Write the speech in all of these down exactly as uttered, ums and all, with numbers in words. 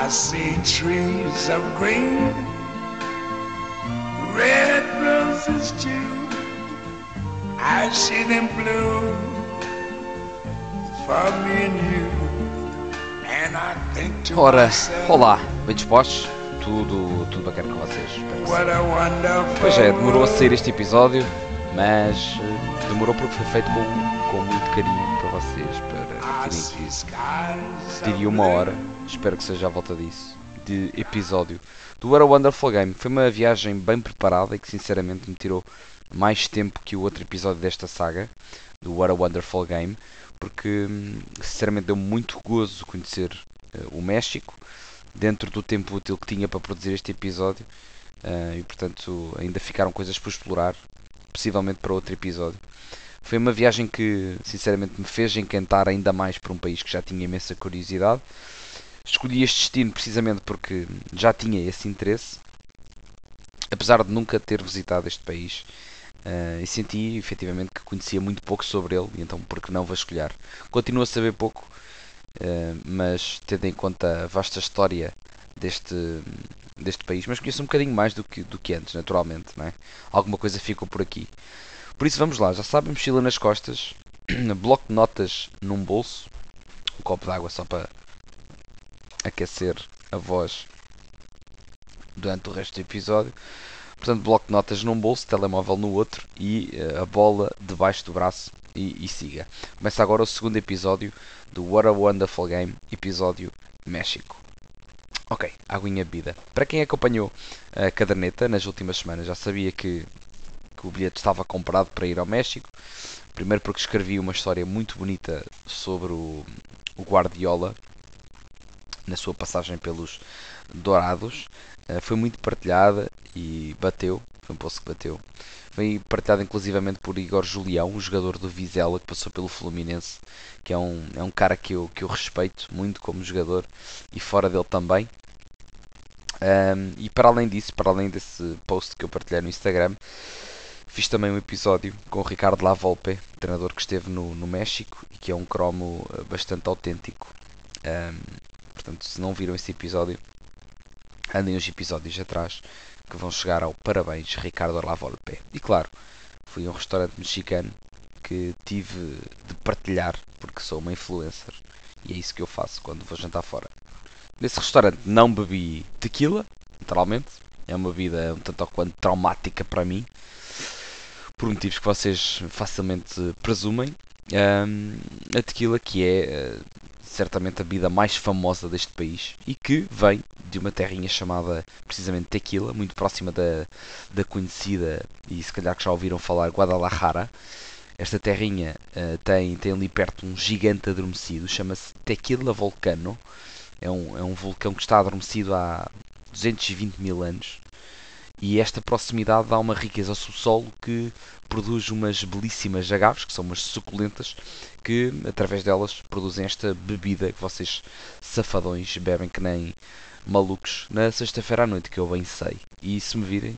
I see trees of green, red roses too. I see them bloom for me and you. And I think to Ora, myself, olá, bem dispostos? Tudo, tudo bacana com vocês, espero que sim. what a wonderful Pois é, demorou a sair world. este episódio, mas eh, demorou porque foi feito com, com muito carinho para vocês, para I terem see aqui, skies of diria uma blue. hora, espero que seja à volta disso, de episódio do What a Wonderful Game. Foi uma viagem bem preparada e que sinceramente me tirou mais tempo que o outro episódio desta saga, do What a Wonderful Game, porque hum, sinceramente deu-me muito gozo conhecer eh, o México, dentro do tempo útil que tinha para produzir este episódio, eh, e portanto ainda ficaram coisas por explorar, possivelmente para outro episódio. Foi uma viagem que sinceramente me fez encantar ainda mais por um país que já tinha imensa curiosidade. Escolhi este destino precisamente porque já tinha esse interesse, apesar de nunca ter visitado este país, eh, e senti efetivamente que conhecia muito pouco sobre ele, e então por que não vasculhar? Continuo a saber pouco, Uh, mas tendo em conta a vasta história deste, deste país, mas conheço um bocadinho mais do que, do que antes, naturalmente, não é? Alguma coisa ficou por aqui. Por isso vamos lá, já sabem, mochila nas costas, bloco de notas num bolso, um copo de água só para aquecer a voz durante o resto do episódio. Portanto, bloco de notas num bolso, telemóvel no outro e uh, a bola debaixo do braço e, e siga. Começa agora o segundo episódio do What a Wonderful Game, episódio México. Ok, aguinha bebida. Para quem acompanhou a caderneta nas últimas semanas já sabia que, que o bilhete estava comprado para ir ao México. Primeiro porque escrevi uma história muito bonita sobre o, o Guardiola na sua passagem pelos Dourados. Uh, foi muito partilhada e bateu, foi um poço que bateu. Foi partilhado inclusivamente por Igor Julião, o jogador do Vizela, que passou pelo Fluminense, que é um, é um cara que eu, que eu respeito muito como jogador e fora dele também. Um, e para além disso, para além desse post que eu partilhei no Instagram, fiz também um episódio com o Ricardo Lavolpe, treinador que esteve no, no México e que é um cromo bastante autêntico. Um, portanto, se não viram esse episódio, andem os episódios atrás que vão chegar ao parabéns Ricardo Lavolpe. E claro, fui a um restaurante mexicano que tive de partilhar porque sou uma influencer e é isso que eu faço quando vou jantar fora. Nesse restaurante não bebi tequila, literalmente, é uma bebida um tanto ou quanto traumática para mim, por motivos que vocês facilmente presumem. Um, a tequila que é uh, certamente a bebida mais famosa deste país e que vem de uma terrinha chamada precisamente Tequila, muito próxima da, da conhecida, e se calhar que já ouviram falar, Guadalajara. Esta terrinha uh, tem, tem ali perto um gigante adormecido, chama-se Tequila Volcano. É um, é um vulcão que está adormecido há duzentos e vinte mil anos. E esta proximidade dá uma riqueza ao subsolo que produz umas belíssimas agaves, que são umas suculentas, que através delas produzem esta bebida que vocês safadões bebem que nem malucos na sexta-feira à noite, que eu bem sei. E se me virem,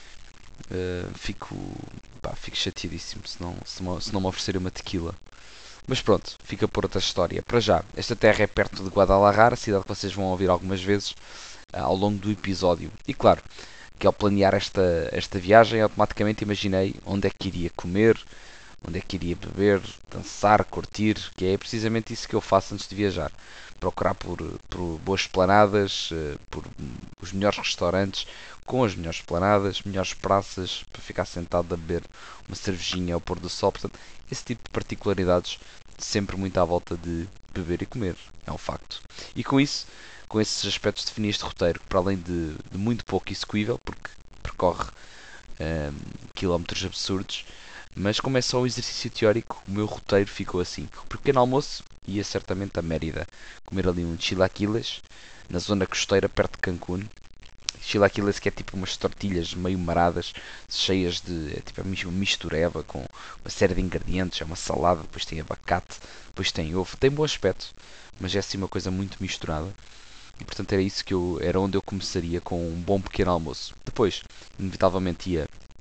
uh, fico, pá, fico chateadíssimo se não, se, não, se não me oferecerem uma tequila. Mas pronto, fica por outra história. Para já, esta terra é perto de Guadalajara, cidade que vocês vão ouvir algumas vezes uh, ao longo do episódio. E claro, que ao planear esta, esta viagem, automaticamente imaginei onde é que iria comer, onde é que iria beber, dançar, curtir, que é precisamente isso que eu faço antes de viajar. Procurar por, por boas esplanadas, por os melhores restaurantes, com as melhores esplanadas, melhores praças, para ficar sentado a beber uma cervejinha ao pôr do sol. Portanto, esse tipo de particularidades, sempre muito à volta de beber e comer, é um facto. E com isso, com esses aspectos, defini este roteiro, que para além de, de muito pouco execuível, porque percorre um, quilómetros absurdos, mas como é só um exercício teórico, o meu roteiro ficou assim. Por pequeno almoço, ia certamente a Mérida, comer ali um chilaquiles, na zona costeira, perto de Cancún. Chilaquiles que é tipo umas tortilhas meio maradas, cheias de, é tipo uma mistureba com uma série de ingredientes, é uma salada, depois tem abacate, depois tem ovo, tem bom aspecto, mas é assim uma coisa muito misturada. E portanto era isso que eu, era onde eu começaria com um bom pequeno almoço. Depois, inevitavelmente ia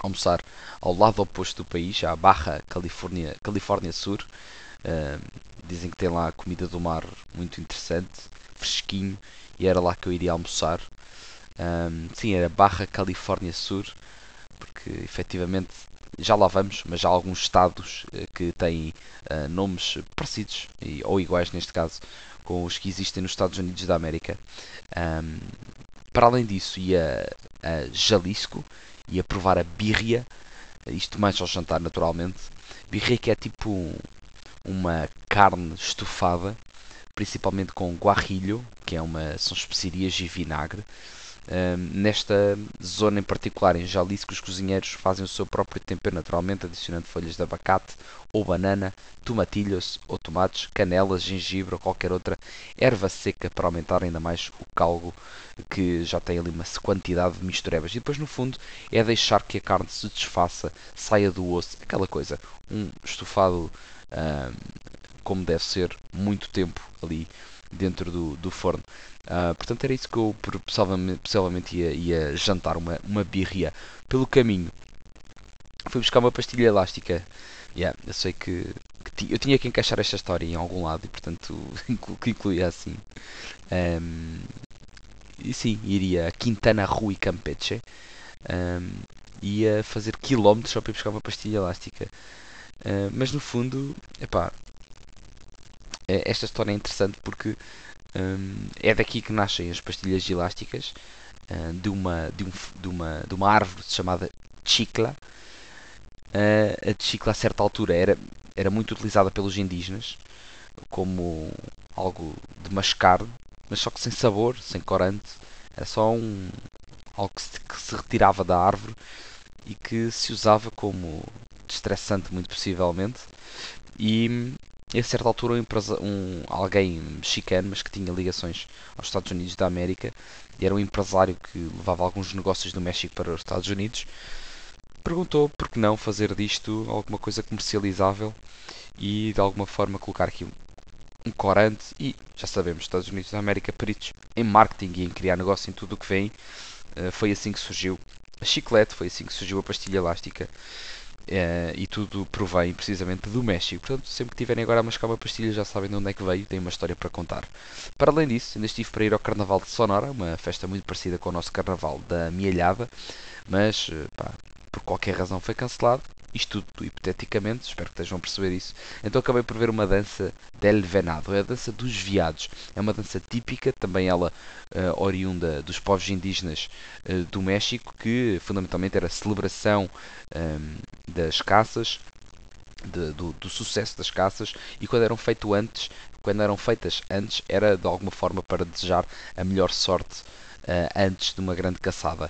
almoçar ao lado oposto do país, à Barra Califórnia, Califórnia Sur. Uh, dizem que tem lá comida do mar muito interessante, fresquinho, e era lá que eu iria almoçar. Um, sim, era Barra Califórnia Sur, porque efetivamente já lá vamos, mas há alguns estados uh, que têm uh, nomes parecidos, e, ou iguais neste caso, com os que existem nos Estados Unidos da América. Um, para além disso, ia a Jalisco, ia provar a birria, isto mais ao jantar naturalmente. Birria que é tipo um, uma carne estufada, principalmente com guarrilho, que é uma, são especiarias e vinagre. Um, nesta zona em particular, em Jalisco, os cozinheiros fazem o seu próprio tempero naturalmente, adicionando folhas de abacate ou banana, tomatilhos ou tomates, canelas, gengibre ou qualquer outra erva seca para aumentar ainda mais o caldo, que já tem ali uma quantidade de misturebas. E depois, no fundo, é deixar que a carne se desfaça, saia do osso, aquela coisa, um estofado um, como deve ser, muito tempo ali dentro do, do forno. Uh, portanto, era isso que eu possivelmente, possivelmente ia, ia jantar, uma, uma birria. Pelo caminho, fui buscar uma pastilha elástica. Yeah, eu sei que, que eu tinha que encaixar esta história em algum lado e, portanto, que incluía assim. Um, e sim, iria a Quintana Roo e Campeche. Um, ia fazer quilómetros só para ir buscar uma pastilha elástica. Uh, mas no fundo, epá, esta história é interessante porque um, é daqui que nascem as pastilhas elásticas, uh, de, uma, de, um, de, uma, de uma árvore chamada chicla. Uh, a chicla a certa altura era, era muito utilizada pelos indígenas como algo de mascar, mas só que sem sabor, sem corante. Era só um, algo que se, que se retirava da árvore e que se usava como destressante, muito possivelmente. E a certa altura um, um, alguém mexicano, mas que tinha ligações aos Estados Unidos da América, e era um empresário que levava alguns negócios do México para os Estados Unidos, perguntou por que não fazer disto alguma coisa comercializável e de alguma forma colocar aqui um, um corante. E já sabemos, Estados Unidos da América, peritos em marketing e em criar negócio em tudo o que vem. Uh, foi assim que surgiu a chiclete, foi assim que surgiu a pastilha elástica. Uh, e tudo provém precisamente do México. Portanto, sempre que tiverem agora a mascar uma pastilha, já sabem de onde é que veio, tem uma história para contar. Para além disso, ainda estive para ir ao Carnaval de Sonora, uma festa muito parecida com o nosso Carnaval da Mielhada, mas pá, por qualquer razão foi cancelado. Isto tudo hipoteticamente, espero que estejam a perceber isso. Então acabei por ver uma dança del venado, é a dança dos veados. É uma dança típica, também ela uh, oriunda dos povos indígenas uh, do México, que fundamentalmente era a celebração um, das caças, de, do, do sucesso das caças, e quando eram feito antes, quando eram feitas antes, era de alguma forma para desejar a melhor sorte uh, antes de uma grande caçada.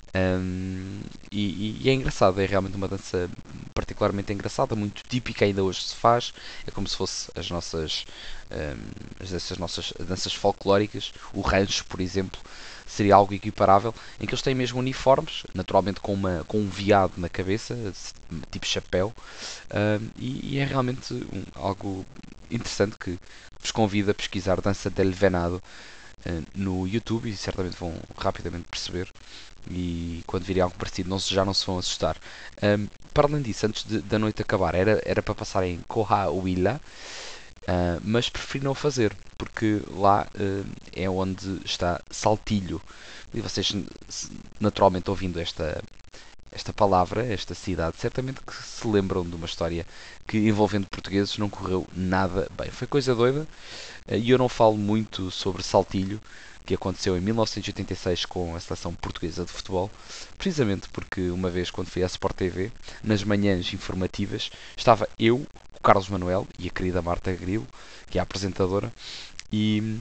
Um, e, e é engraçado, é realmente uma dança particularmente engraçada, muito típica, ainda hoje se faz. É como se fosse as nossas, um, as nossas danças folclóricas. O rancho, por exemplo, seria algo equiparável, em que eles têm mesmo uniformes, naturalmente com, uma, com um veado na cabeça, tipo chapéu, um, e, e é realmente um, algo interessante que vos convido a pesquisar Dança del Venado uh, no YouTube, e certamente vão rapidamente perceber. E quando virem algo parecido não, já não se vão assustar. Um, para além disso, antes de, da noite acabar, era, era para passar em Coahuila, uh, mas preferi não fazer, porque lá uh, é onde está Saltillo. E vocês, naturalmente, ouvindo esta, esta palavra, esta cidade, certamente que se lembram de uma história que, envolvendo portugueses, não correu nada bem. Foi coisa doida, e eu não falo muito sobre Saltillo, que aconteceu em mil novecentos e oitenta e seis com a seleção portuguesa de futebol, precisamente porque uma vez, quando fui à Sport T V, nas manhãs informativas, estava eu, o Carlos Manuel e a querida Marta Grilo, que é a apresentadora, e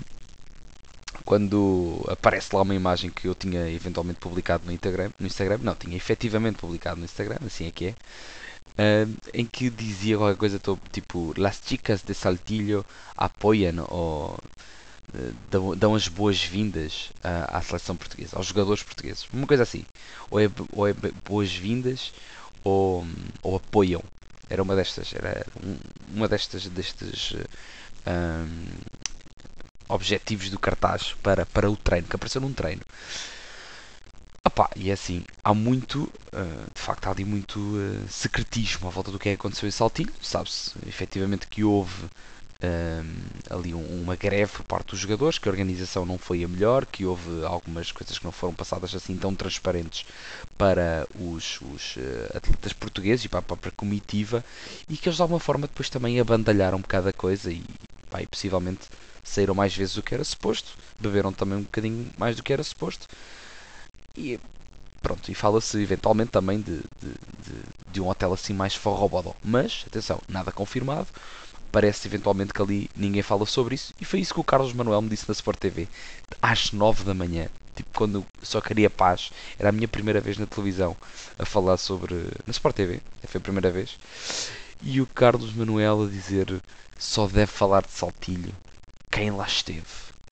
quando aparece lá uma imagem que eu tinha eventualmente publicado no Instagram, no Instagram não, tinha efetivamente publicado no Instagram, assim é que é, Uh, em que dizia qualquer coisa tipo Las chicas de Saltillo apoiam ou uh, dão, dão as boas-vindas uh, à seleção portuguesa, aos jogadores portugueses, uma coisa assim, ou é, ou é boas-vindas ou, ou apoiam, era uma destas, era um, uma destas destes uh, um, objetivos do cartaz para, para o treino, que apareceu num treino. Opá, e é assim, há muito, uh, de facto, há ali muito uh, secretismo à volta do que é que aconteceu em Saltilho. Sabe-se efetivamente que houve um, ali um, uma greve por parte dos jogadores, que a organização não foi a melhor, que houve algumas coisas que não foram passadas assim tão transparentes para os, os uh, atletas portugueses e para a própria comitiva, e que eles de alguma forma depois também abandalharam um bocado a coisa e, pá, e possivelmente saíram mais vezes do que era suposto, beberam também um bocadinho mais do que era suposto. E pronto, e fala-se eventualmente também de, de, de, de um hotel assim mais forrobodó. Mas, atenção, nada confirmado. Parece eventualmente que ali ninguém fala sobre isso. E foi isso que o Carlos Manuel me disse na Sport T V. Às nove da manhã. Tipo, quando eu só queria paz. Era a minha primeira vez na televisão a falar sobre... Na Sport T V. Foi a primeira vez. E o Carlos Manuel a dizer só deve falar de Saltilho quem lá esteve.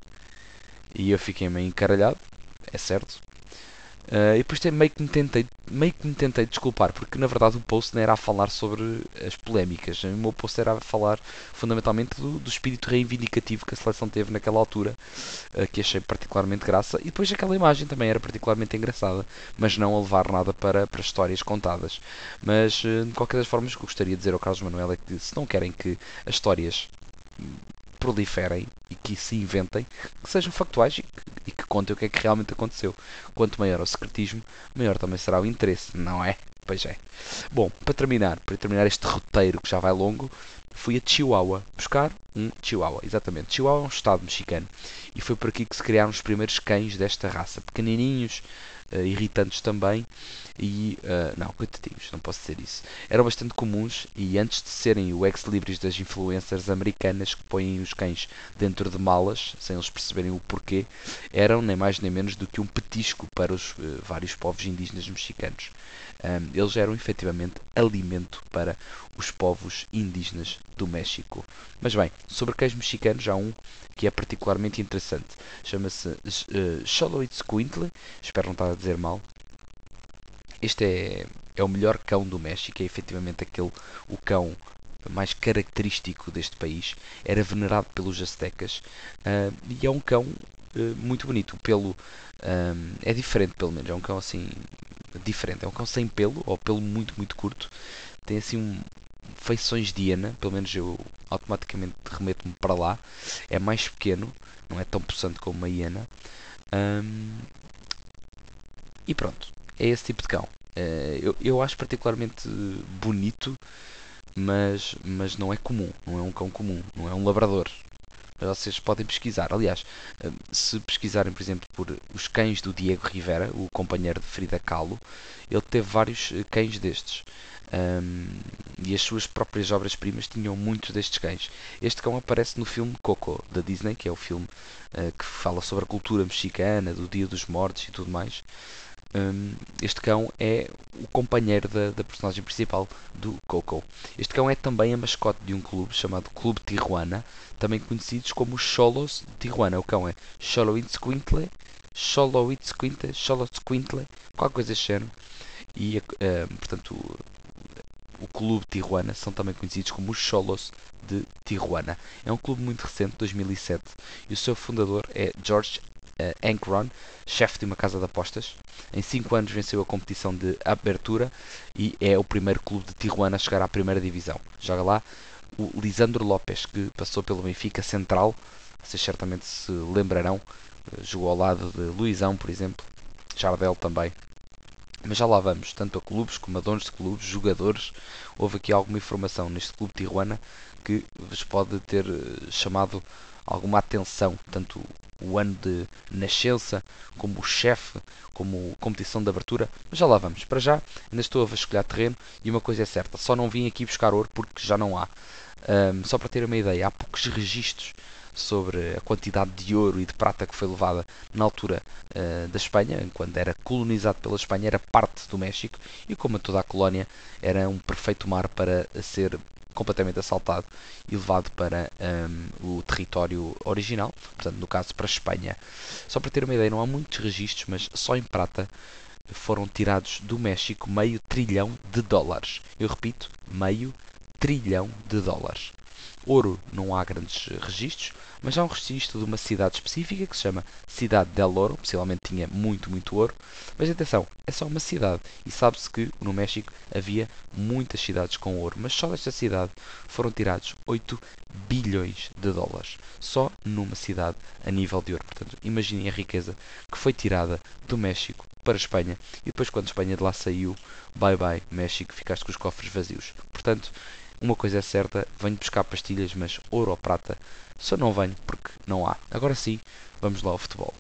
E eu fiquei meio encaralhado. É certo. Uh, e depois meio que, me tentei, meio que me tentei desculpar, porque na verdade o post não era a falar sobre as polémicas. O meu post era a falar fundamentalmente do, do espírito reivindicativo que a seleção teve naquela altura, uh, que achei particularmente graça. E depois aquela imagem também era particularmente engraçada, mas não a levar nada para, para histórias contadas. Mas uh, de qualquer das formas, o que eu gostaria de dizer ao Carlos Manuel é que se não querem que as histórias proliferem e que se inventem, que sejam factuais e que, e que contem o que é que realmente aconteceu. Quanto maior o secretismo, maior também será o interesse, não é? Pois é. Bom, para terminar, para terminar este roteiro que já vai longo, fui a Chihuahua buscar um Chihuahua, exatamente. Chihuahua é um estado mexicano e foi por aqui que se criaram os primeiros cães desta raça, pequenininhos, uh, irritantes também e, uh, não, coitadinhos, não posso dizer isso. Eram bastante comuns e antes de serem o ex-libris das influencers americanas que põem os cães dentro de malas, sem eles perceberem o porquê, eram nem mais nem menos do que um petisco para os uh, vários povos indígenas mexicanos. Um, eles eram efetivamente alimento para os povos indígenas do México. Mas bem, sobre queijos mexicanos há um que é particularmente interessante. Chama-se uh, Xoloitzcuintle, espero não estar a dizer mal. Este é, é o melhor cão do México, é efetivamente aquele, o cão mais característico deste país. Era venerado pelos aztecas uh, e é um cão uh, muito bonito. O pelo um, é diferente, pelo menos. É um cão assim diferente. É um cão sem pelo, ou pelo muito, muito curto. Tem assim um, feições de hiena, pelo menos eu automaticamente remeto-me para lá. É mais pequeno, não é tão possante como uma hiena. Um, e pronto, é esse tipo de cão. Uh, eu, eu acho particularmente bonito, mas, mas não é comum, não é um cão comum, não é um labrador. Vocês podem pesquisar. Aliás, se pesquisarem, por exemplo, por os cães do Diego Rivera, o companheiro de Frida Kahlo, ele teve vários cães destes. Um, e as suas próprias obras-primas tinham muitos destes cães. Este cão aparece no filme Coco, da Disney, que é o filme uh, que fala sobre a cultura mexicana, do Dia dos Mortos e tudo mais. Um, este cão é o companheiro da, da personagem principal do Coco. Este cão é também a mascote de um clube chamado Clube Tijuana, também conhecidos como os Xolos de Tijuana. O cão é Xoloitzcuintle, Xoloitzcuintle, Xoloitzcuintle, qualquer coisa deste género. E, uh, portanto, o, o Clube Tijuana são também conhecidos como os Xolos de Tijuana. É um clube muito recente, dois mil e sete, e o seu fundador é George uh, Ankron, chefe de uma casa de apostas. Em cinco anos venceu a competição de abertura e é o primeiro clube de Tijuana a chegar à primeira divisão. Joga lá o Lisandro Lopes, que passou pelo Benfica Central. Vocês certamente se lembrarão. Jogou ao lado de Luizão, por exemplo. Jardel também. Mas já lá vamos, tanto a clubes como a donos de clubes, jogadores. Houve aqui alguma informação neste clube de Tijuana que vos pode ter chamado alguma atenção, tanto o ano de nascença, como o chefe, como a competição de abertura, mas já lá vamos. Para já, ainda estou a vasculhar terreno e uma coisa é certa, só não vim aqui buscar ouro porque já não há. Um, só para ter uma ideia, há poucos registros sobre a quantidade de ouro e de prata que foi levada na altura uh, da Espanha, quando era colonizado pela Espanha, era parte do México e, como a toda a colónia, era um perfeito mar para ser completamente assaltado e levado para um, o território original, portanto, no caso para a Espanha. Só para ter uma ideia, não há muitos registros, mas só em prata foram tirados do México meio trilhão de dólares. Eu repito, meio trilhão de dólares. ouro não há grandes registros, mas há um registro de uma cidade específica que se chama Cidade del Oro, possivelmente tinha muito, muito ouro, mas atenção, é só uma cidade, e sabe-se que no México havia muitas cidades com ouro, mas só desta cidade foram tirados oito bilhões de dólares, só numa cidade a nível de ouro. Portanto, imaginem a riqueza que foi tirada do México para a Espanha, e depois quando a Espanha de lá saiu, bye bye México, ficaste com os cofres vazios. Portanto, uma coisa é certa, venho buscar pastilhas, mas ouro ou prata só não venho porque não há. Agora sim, vamos lá ao futebol.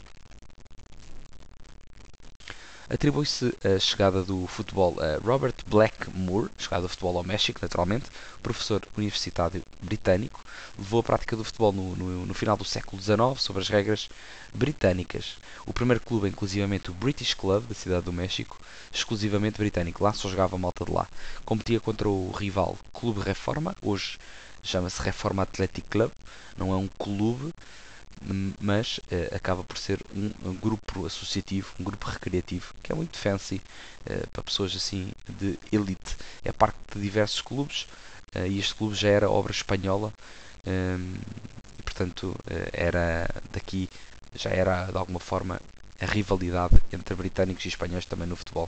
Atribui-se a chegada do futebol a Robert Blackmore, chegada do futebol ao México, naturalmente, professor universitário britânico, levou a prática do futebol no, no, no final do século dezenove sobre as regras britânicas. O primeiro clube é inclusivamente o British Club, da cidade do México, exclusivamente britânico. Lá só jogava a malta de lá. Competia contra o rival Clube Reforma, hoje chama-se Reforma Athletic Club, não é um clube, mas uh, acaba por ser um, um grupo associativo, um grupo recreativo, que é muito fancy uh, para pessoas assim de elite. É parte de diversos clubes uh, e este clube já era obra espanhola um, e portanto uh, era daqui, já era de alguma forma a rivalidade entre britânicos e espanhóis também no futebol.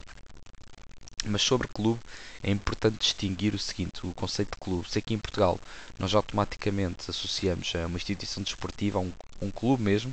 Mas sobre clube é importante distinguir o seguinte, o conceito de clube. Se aqui em Portugal nós automaticamente associamos a uma instituição desportiva, a um, um clube mesmo,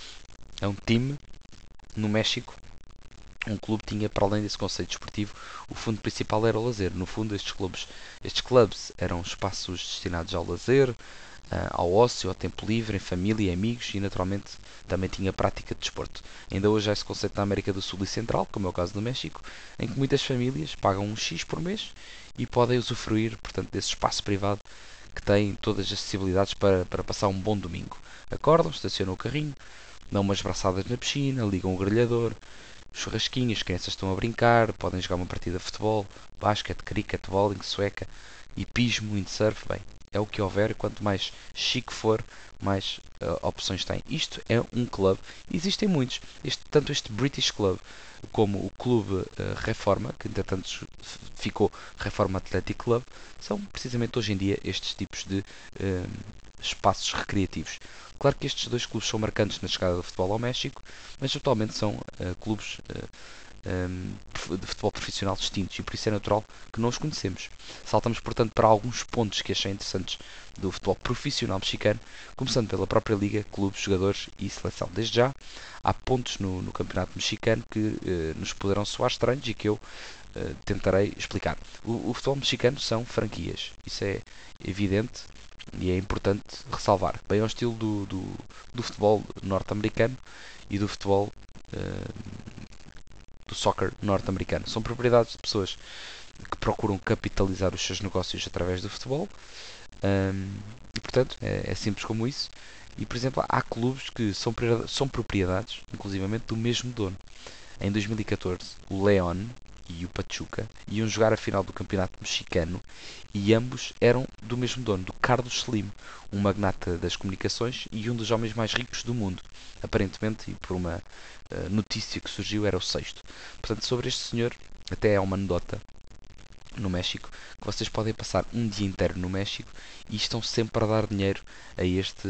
a um time, no México, um clube tinha, para além desse conceito desportivo, o fundo principal era o lazer. No fundo, estes clubes, estes clubes eram espaços destinados ao lazer, ao ócio, ao tempo livre, em família e amigos e naturalmente também tinha prática de desporto. Ainda hoje há esse conceito na América do Sul e Central, como é o caso do México, em que muitas famílias pagam um X por mês e podem usufruir, portanto, desse espaço privado que tem todas as acessibilidades para, para passar um bom domingo. Acordam, estacionam o carrinho, dão umas braçadas na piscina, ligam o grelhador, churrasquinhos, as crianças estão a brincar, podem jogar uma partida de futebol, basquete, cricket, bowling, sueca, hipismo, windsurf, bem, é o que houver, quanto mais chique for, mais uh, opções tem. Isto é um clube, existem muitos, este, tanto este British Club como o Clube uh, Reforma, que entretanto ficou Reforma Athletic Club, são precisamente hoje em dia estes tipos de uh, espaços recreativos. Claro que estes dois clubes são marcantes na chegada do futebol ao México, mas atualmente são uh, clubes uh, um, de futebol profissional distintos e por isso é natural que não os conhecemos. Saltamos, portanto, para alguns pontos que achei interessantes do futebol profissional mexicano, começando pela própria liga, clubes, jogadores e seleção. Desde já, há pontos no, no campeonato mexicano que uh, nos poderão soar estranhos e que eu uh, tentarei explicar. O, o futebol mexicano são franquias, isso é evidente e é importante ressalvar, bem ao estilo do, do, do futebol norte-americano e do futebol uh, do soccer norte-americano. São propriedades de pessoas que procuram capitalizar os seus negócios através do futebol um, e portanto é, é simples como isso. E por exemplo, há clubes que são, são propriedades inclusivamente do mesmo dono. Em dois mil e catorze o León e o Pachuca iam jogar a final do campeonato mexicano e ambos eram do mesmo dono, do Carlos Slim, um magnata das comunicações e um dos homens mais ricos do mundo. Aparentemente, e por uma uh, notícia que surgiu, era o sexto. Portanto, sobre este senhor, até é uma anedota no México, que vocês podem passar um dia inteiro no México e estão sempre a dar dinheiro a este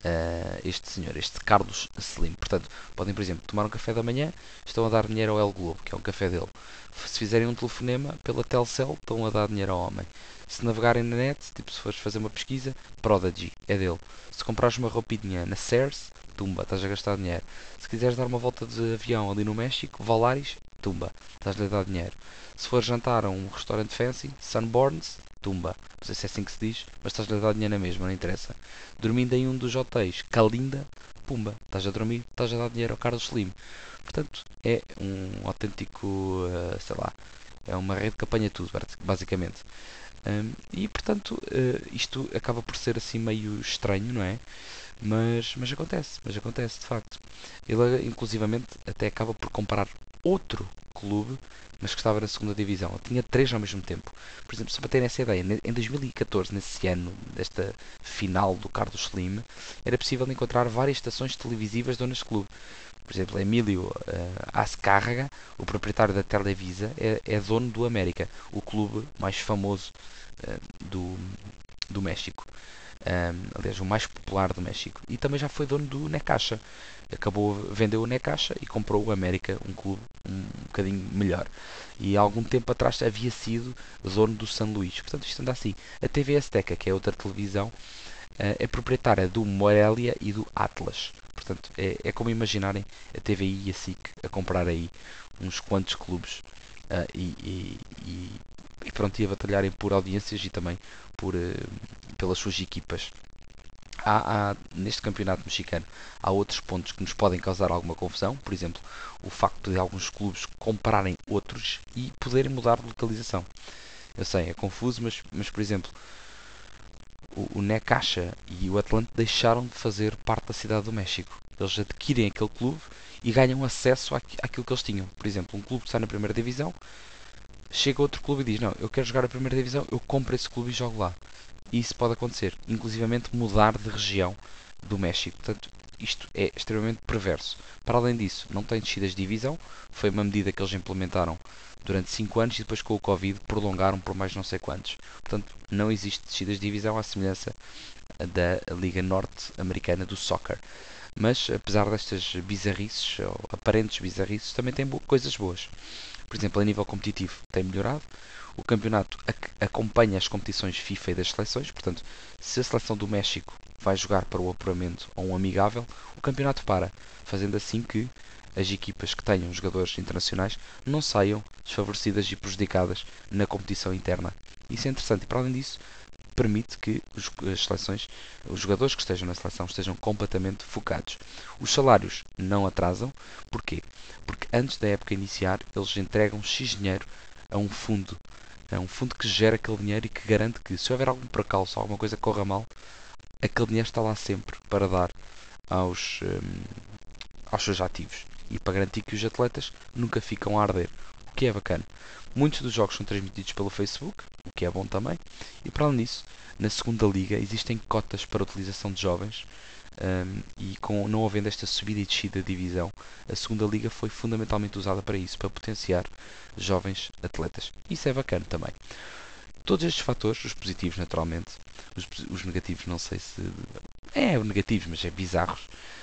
uh, este senhor, este Carlos Slim. Portanto, podem, por exemplo, tomar um café da manhã, estão a dar dinheiro ao El Globo, que é um café dele. Se fizerem um telefonema pela Telcel, estão a dar dinheiro ao homem. Se navegarem na net, tipo se fores fazer uma pesquisa, Prodigy, é dele. Se comprares uma roupinha na Sears, tumba, estás a gastar dinheiro. Se quiseres dar uma volta de avião ali no México, Valaris, tumba, estás-lhe a dar dinheiro. Se for jantar a um restaurante fancy, Sunborns, tumba, não sei se é assim que se diz, mas estás-lhe a dar dinheiro na mesma, não interessa. Dormindo em um dos hotéis, Calinda, pumba, estás a dormir, estás a dar dinheiro ao Carlos Slim. Portanto, é um autêntico, uh, sei lá, é uma rede que apanha tudo, basicamente. Um, e, portanto, uh, isto acaba por ser assim meio estranho, não é? Mas, mas acontece, mas acontece de facto. Ele, inclusivamente, até acaba por comparar outro clube, mas que estava na segunda divisão. Ele tinha três ao mesmo tempo. Por exemplo, só para terem essa ideia, em dois mil e catorze, nesse ano, desta final do Carlos Slim, era possível encontrar várias estações televisivas donas de clube. Por exemplo, Emílio uh, Azcárraga, o proprietário da Televisa, é, é dono do América, o clube mais famoso uh, do, do México. um, aliás, o mais popular do México. E também já foi dono do Necaxa. Acabou, vendeu o Necaxa e comprou o América, um clube um bocadinho melhor. E há algum tempo atrás havia sido dono do São Luís. Portanto, isto anda assim. A T V Azteca, que é outra televisão, é proprietária do Morelia e do Atlas. Portanto, é, é como imaginarem a T V I e a S I C a comprar aí uns quantos clubes uh, e, e, e, e pronto, e a batalharem por audiências e também por, uh, pelas suas equipas. Há, há, neste campeonato mexicano há outros pontos que nos podem causar alguma confusão, por exemplo, o facto de alguns clubes comprarem outros e poderem mudar de localização. Eu sei, é confuso, mas, mas por exemplo, o, o Necaxa e o Atlante deixaram de fazer parte da cidade do México. Eles adquirem aquele clube e ganham acesso àqu- àquilo que eles tinham. Por exemplo, um clube que está na primeira divisão, chega outro clube e diz, não, eu quero jogar a primeira divisão, eu compro esse clube e jogo lá. E isso pode acontecer, inclusivamente mudar de região do México. Portanto, isto é extremamente perverso. Para além disso, não tem descidas de divisão, foi uma medida que eles implementaram durante cinco anos e depois com o Covid prolongaram por mais não sei quantos. Portanto, não existe descidas de divisão à semelhança da Liga Norte-Americana do Soccer. Mas, apesar destas bizarrices, ou aparentes bizarrices, também tem bo- coisas boas. Por exemplo, a nível competitivo tem melhorado. O campeonato ac- acompanha as competições FIFA e das seleções. Portanto, se a seleção do México vai jogar para o apuramento ou um amigável, o campeonato para, fazendo assim que as equipas que tenham jogadores internacionais não saiam desfavorecidas e prejudicadas na competição interna. Isso é interessante e, para além disso, permite que os, as seleções, os jogadores que estejam na seleção estejam completamente focados. Os salários não atrasam. Porquê? Porque antes da época iniciar, eles entregam X dinheiro a um fundo. A um fundo que gera aquele dinheiro e que garante que, se houver algum percalço, alguma coisa que corra mal, aquele dinheiro está lá sempre para dar aos, hum, aos seus ativos. E para garantir que os atletas nunca ficam a arder. O que é bacana. Muitos dos jogos são transmitidos pelo Facebook, o que é bom também. E para além disso, na segunda liga existem cotas para a utilização de jovens. Um, e com, não havendo esta subida e descida de divisão, a segunda liga foi fundamentalmente usada para isso, para potenciar jovens atletas. Isso é bacana também. Todos estes fatores, os positivos naturalmente, os, os negativos não sei se... É negativos, mas é bizarros.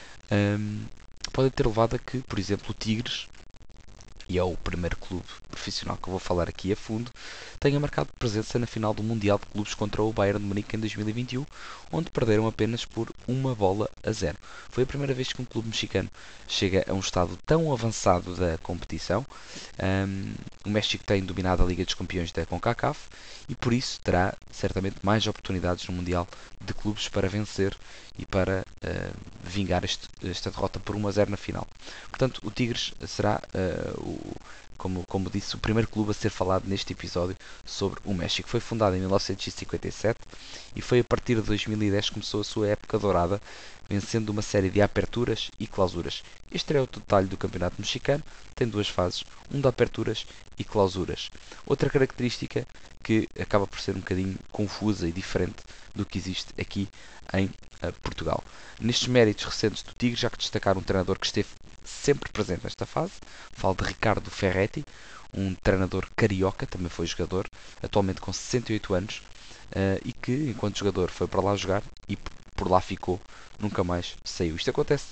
Um, podem ter levado a que, por exemplo, o Tigres, e é o primeiro clube profissional que eu vou falar aqui a fundo, tenha marcado presença na final do Mundial de Clubes contra o Bayern de Munique em dois mil e vinte e um, onde perderam apenas por uma bola a zero. Foi a primeira vez que um clube mexicano chega a um estado tão avançado da competição. Um, o México tem dominado a Liga dos Campeões da CONCACAF e por isso terá certamente mais oportunidades no Mundial de Clubes para vencer e para uh, vingar este, esta derrota por um a zero na final. Portanto, o Tigres será, uh, o, como, como disse, o primeiro clube a ser falado neste episódio sobre o México. Foi fundado em mil novecentos e cinquenta e sete e foi a partir de dois mil e dez que começou a sua época dourada, vencendo uma série de aperturas e clausuras. Este é o detalhe do campeonato mexicano, tem duas fases, um de aperturas e clausuras. Outra característica que acaba por ser um bocadinho confusa e diferente do que existe aqui em uh, Portugal. Nestes méritos recentes do Tigre, já que destacar um treinador que esteve sempre presente nesta fase, falo de Ricardo Ferretti, um treinador carioca, também foi jogador, atualmente com sessenta e oito anos, uh, e que, enquanto jogador, foi para lá jogar e por lá ficou, nunca mais saiu. Isto acontece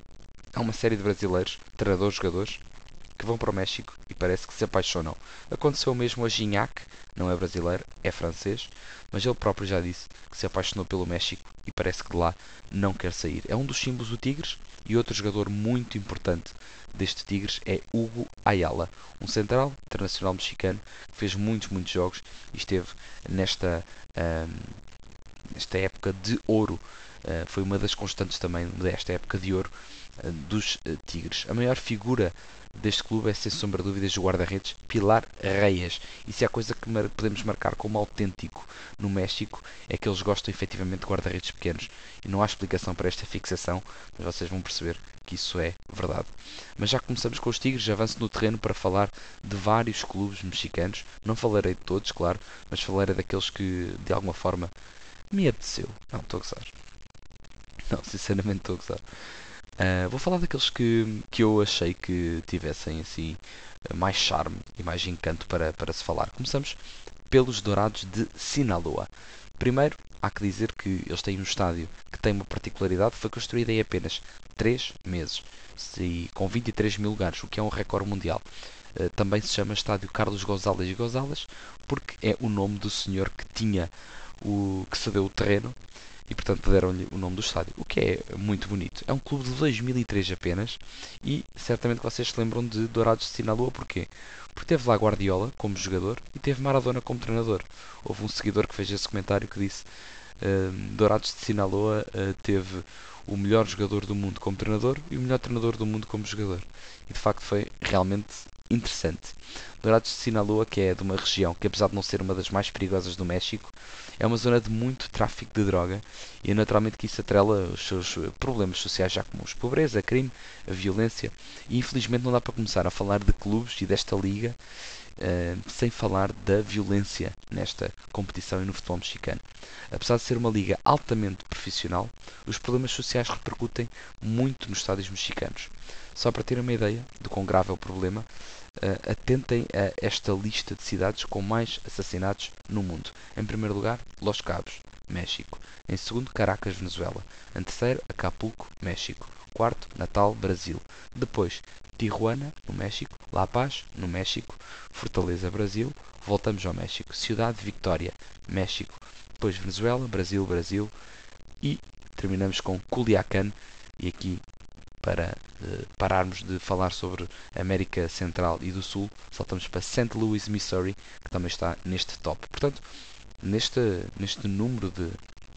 a uma série de brasileiros, treinadores, jogadores, que vão para o México e parece que se apaixonam. Aconteceu mesmo a Gignac, não é brasileiro, é francês, mas ele próprio já disse que se apaixonou pelo México e parece que de lá não quer sair. É um dos símbolos do Tigres e outro jogador muito importante deste Tigres é Hugo Ayala, um central internacional mexicano que fez muitos, muitos jogos e esteve nesta, um, nesta época de ouro. Uh, foi uma das constantes também desta época de ouro uh, dos uh, Tigres. A maior figura deste clube é, sem sombra de dúvidas, o guarda-redes Pilar Reyes. E se há coisa que mar podemos marcar como autêntico no México é que eles gostam efetivamente de guarda-redes pequenos. E não há explicação para esta fixação, mas vocês vão perceber que isso é verdade. Mas já começamos com os Tigres, avanço no terreno para falar de vários clubes mexicanos. Não falarei de todos, claro, mas falarei daqueles que de alguma forma me apeteceu. Não, estou a gozar. Não, sinceramente estou a gozar. Uh, vou falar daqueles que, que eu achei que tivessem assim mais charme e mais encanto para, para se falar. Começamos pelos Dourados de Sinaloa. Primeiro, há que dizer que eles têm um estádio que tem uma particularidade, foi construído em apenas três meses, e com vinte e três mil lugares, o que é um recorde mundial. Uh, também se chama Estádio Carlos Gonzalez e Gonzalez, porque é o nome do senhor que tinha o que cedeu o terreno e portanto deram-lhe o nome do estádio, o que é muito bonito. É um clube de dois mil e três apenas e certamente vocês se lembram de Dourados de Sinaloa. Porquê? Porque teve lá Guardiola como jogador e teve Maradona como treinador. Houve um seguidor que fez esse comentário que disse uh, Dourados de Sinaloa uh, teve o melhor jogador do mundo como treinador e o melhor treinador do mundo como jogador. E de facto foi realmente interessante. Dourados de Sinaloa, que é de uma região que, apesar de não ser uma das mais perigosas do México, é uma zona de muito tráfico de droga e é naturalmente que isso atrela os seus problemas sociais, já como a pobreza, a crime, a violência. E infelizmente não dá para começar a falar de clubes e desta liga uh, sem falar da violência nesta competição e no futebol mexicano. Apesar de ser uma liga altamente profissional, os problemas sociais repercutem muito nos estádios mexicanos. Só para ter uma ideia do quão grave é o problema, uh, atentem a esta lista de cidades com mais assassinatos no mundo. Em primeiro lugar, Los Cabos, México. Em segundo, Caracas, Venezuela. Em terceiro, Acapulco, México. Quarto, Natal, Brasil. Depois, Tijuana, no México. La Paz, no México. Fortaleza, Brasil. Voltamos ao México. Cidade Victoria, México. Depois, Venezuela, Brasil, Brasil. E terminamos com Culiacán. E aqui, para uh, pararmos de falar sobre a América Central e do Sul, saltamos para Saint Louis, Missouri, que também está neste top. Portanto, neste, neste número de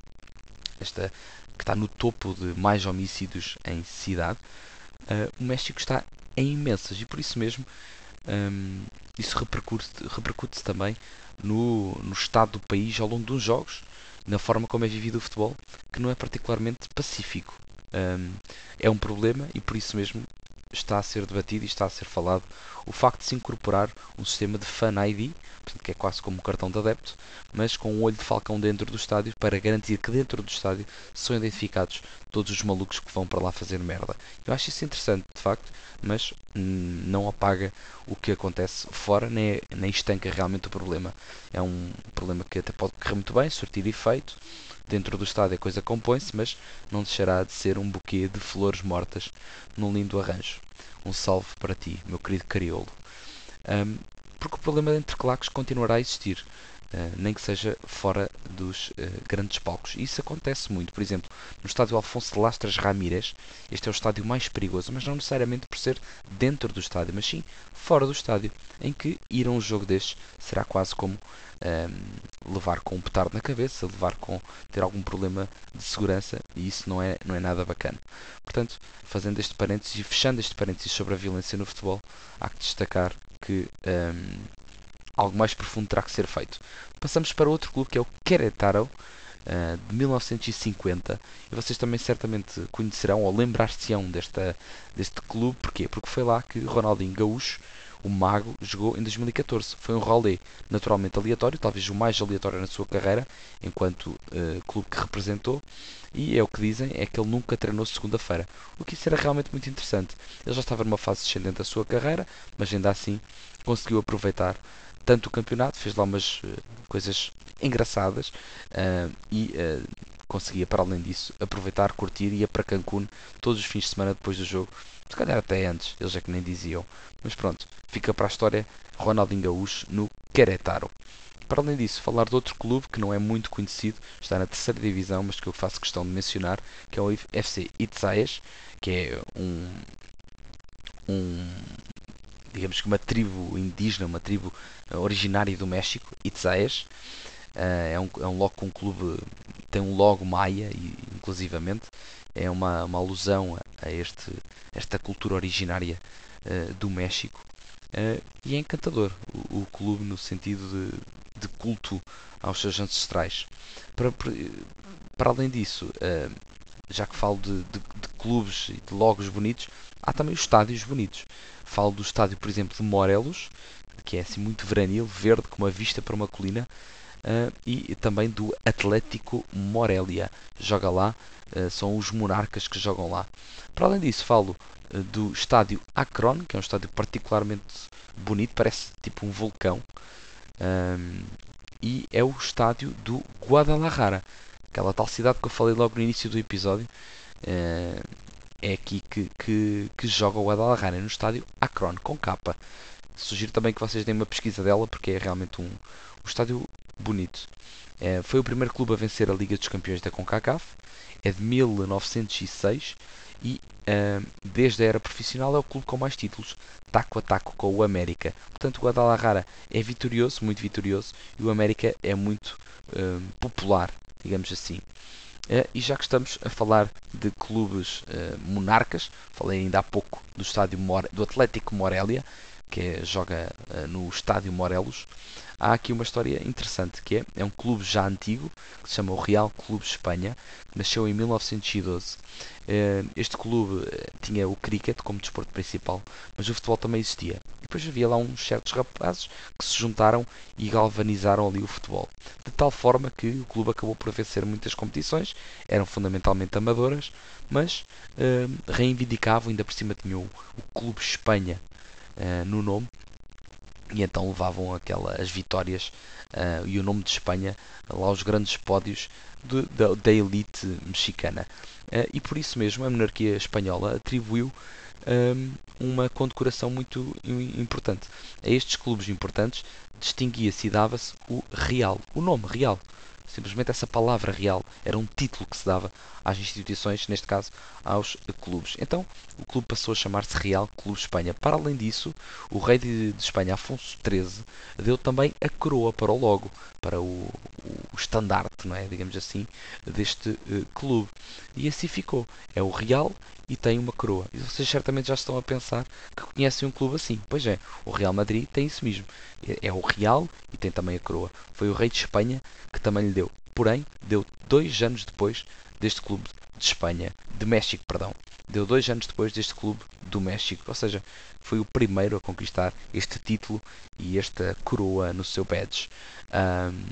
esta, que está no topo de mais homicídios em cidade, uh, o México está em imensas e por isso mesmo um, isso repercute, repercute-se também no, no estado do país ao longo dos jogos, na forma como é vivido o futebol, que não é particularmente pacífico. Um, é um problema e por isso mesmo está a ser debatido e está a ser falado o facto de se incorporar um sistema de Fan I D, portanto, que é quase como um cartão de adepto, mas com um olho de falcão dentro do estádio, para garantir que dentro do estádio são identificados todos os malucos que vão para lá fazer merda. Eu acho isso interessante, de facto, mas hum, não apaga o que acontece fora, nem, nem estanca realmente o problema. É um problema que até pode correr muito bem, surtir efeito. Dentro do estádio a coisa compõe-se, mas não deixará de ser um buquê de flores mortas num lindo arranjo. Um salve para ti, meu querido Cariolo. Um, porque o problema de interclaques continuará a existir, uh, nem que seja fora dos uh, grandes palcos. E isso acontece muito. Por exemplo, no estádio Alfonso de Lastras Ramírez, este é o estádio mais perigoso, mas não necessariamente por ser dentro do estádio, mas sim fora do estádio, em que ir a um jogo destes será quase como um, levar com um petardo na cabeça, levar com ter algum problema de segurança, e isso não é, não é nada bacana. Portanto, fazendo este parênteses e fechando este parênteses sobre a violência no futebol, há que destacar que um, algo mais profundo terá que ser feito. Passamos para outro clube que é o Querétaro, uh, de mil novecentos e cinquenta, e vocês também certamente conhecerão ou lembrar-se-ão desta, deste clube. Porquê? Porque foi lá que Ronaldinho Gaúcho, o Mago, jogou em dois mil e catorze. Foi um rolê naturalmente aleatório, talvez o mais aleatório na sua carreira, enquanto uh, clube que representou, e é o que dizem, é que ele nunca treinou segunda-feira, o que isso era realmente muito interessante. Ele já estava numa fase descendente da sua carreira, mas ainda assim conseguiu aproveitar tanto o campeonato, fez lá umas uh, coisas engraçadas uh, e uh, conseguia, para além disso, aproveitar, curtir e ia para Cancún todos os fins de semana depois do jogo. Se calhar até antes, eles é que nem diziam. Mas pronto, fica para a história Ronaldinho Gaúcho no Querétaro. Para além disso, falar de outro clube que não é muito conhecido, está na terceira divisão, mas que eu faço questão de mencionar, que é o F C Itzaes, que é um, um digamos que uma tribo indígena, uma tribo originária do México, Itzaes. Uh, é, um, é um logo com um clube, tem um logo maia, e, inclusivamente, é uma, uma alusão a, a este, esta cultura originária uh, do México, uh, e é encantador o, o clube no sentido de, de culto aos seus ancestrais. Para, para além disso, uh, já que falo de, de, de clubes e de logos bonitos, há também os estádios bonitos. Falo do estádio, por exemplo, de Morelos, que é assim muito veranil, verde, com uma vista para uma colina. Uh, e também do Atlético Morelia, joga lá, uh, são os monarcas que jogam lá. Para além disso, falo uh, do estádio Akron, que é um estádio particularmente bonito, parece tipo um vulcão, um, e é o estádio do Guadalajara, aquela tal cidade que eu falei logo no início do episódio. Uh, é aqui que, que, que joga o Guadalajara, no estádio Akron, com capa. Sugiro também que vocês deem uma pesquisa dela, porque é realmente um, um estádio bonito. É, foi o primeiro clube a vencer a Liga dos Campeões da CONCACAF, é de mil novecentos e seis e uh, desde a era profissional é o clube com mais títulos, taco a taco com o América. Portanto, o Guadalajara é vitorioso, muito vitorioso, e o América é muito uh, popular, digamos assim. Uh, e já que estamos a falar de clubes uh, monarcas, falei ainda há pouco do estádio More, do Atlético Morelia, que é, joga uh, no estádio Morelos. Há aqui uma história interessante, que é, é um clube já antigo, que se chama o Real Clube Espanha, que nasceu em mil novecentos e doze. Uh, este clube uh, tinha o cricket como desporto principal, mas o futebol também existia. E depois havia lá uns certos rapazes que se juntaram e galvanizaram ali o futebol. De tal forma que o clube acabou por vencer muitas competições, eram fundamentalmente amadoras, mas uh, reivindicavam, ainda por cima tinham o, o Clube Espanha uh, no nome, e então levavam aquela, as vitórias uh, e o nome de Espanha lá aos grandes pódios de, da, da elite mexicana. Uh, e por isso mesmo a monarquia espanhola atribuiu um, uma condecoração muito importante. A estes clubes importantes distinguia-se e dava-se o Real, o nome Real. Simplesmente essa palavra Real era um título que se dava às instituições, neste caso aos clubes. Então o clube passou a chamar-se Real Clube Espanha. Para além disso, o rei de, de Espanha, Afonso treze, deu também a coroa para o logo, para o, o estandarte, não é? Digamos assim, deste uh, clube. E assim ficou. É o Real e tem uma coroa. E vocês certamente já estão a pensar que conhecem um clube assim. Pois é, o Real Madrid tem isso mesmo. É, é o Real e tem também a coroa. Foi o rei de Espanha que também lhe deu. Porém, deu dois anos depois deste clube de Espanha, de México, perdão. Deu dois anos depois deste clube do México. Ou seja, foi o primeiro a conquistar este título e esta coroa no seu badge. Um,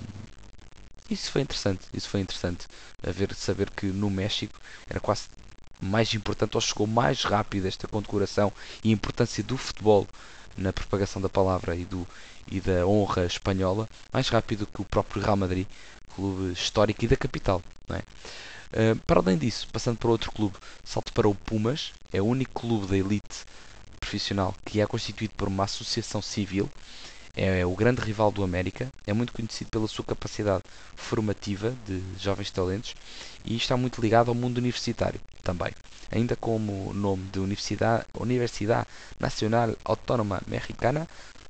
isso foi interessante. Isso foi interessante. A ver, saber que no México era quase mais importante, ou chegou mais rápido esta condecoração e a importância do futebol na propagação da palavra e, do, e da honra espanhola, mais rápido que o próprio Real Madrid, clube histórico e da capital. Não é? Uh, para além disso, passando para outro clube, salto para o Pumas, é o único clube da elite profissional que é constituído por uma associação civil, é, é o grande rival do América, é muito conhecido pela sua capacidade formativa de jovens talentos e está muito ligado ao mundo universitário também. Ainda como nome de Universidade, Universidade Nacional Autónoma Mexicana,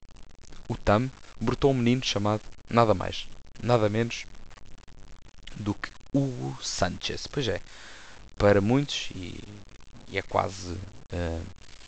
o T A M, brotou um menino chamado nada mais, nada menos do que Hugo Sánchez. Pois é, para muitos, e, e é quase uh,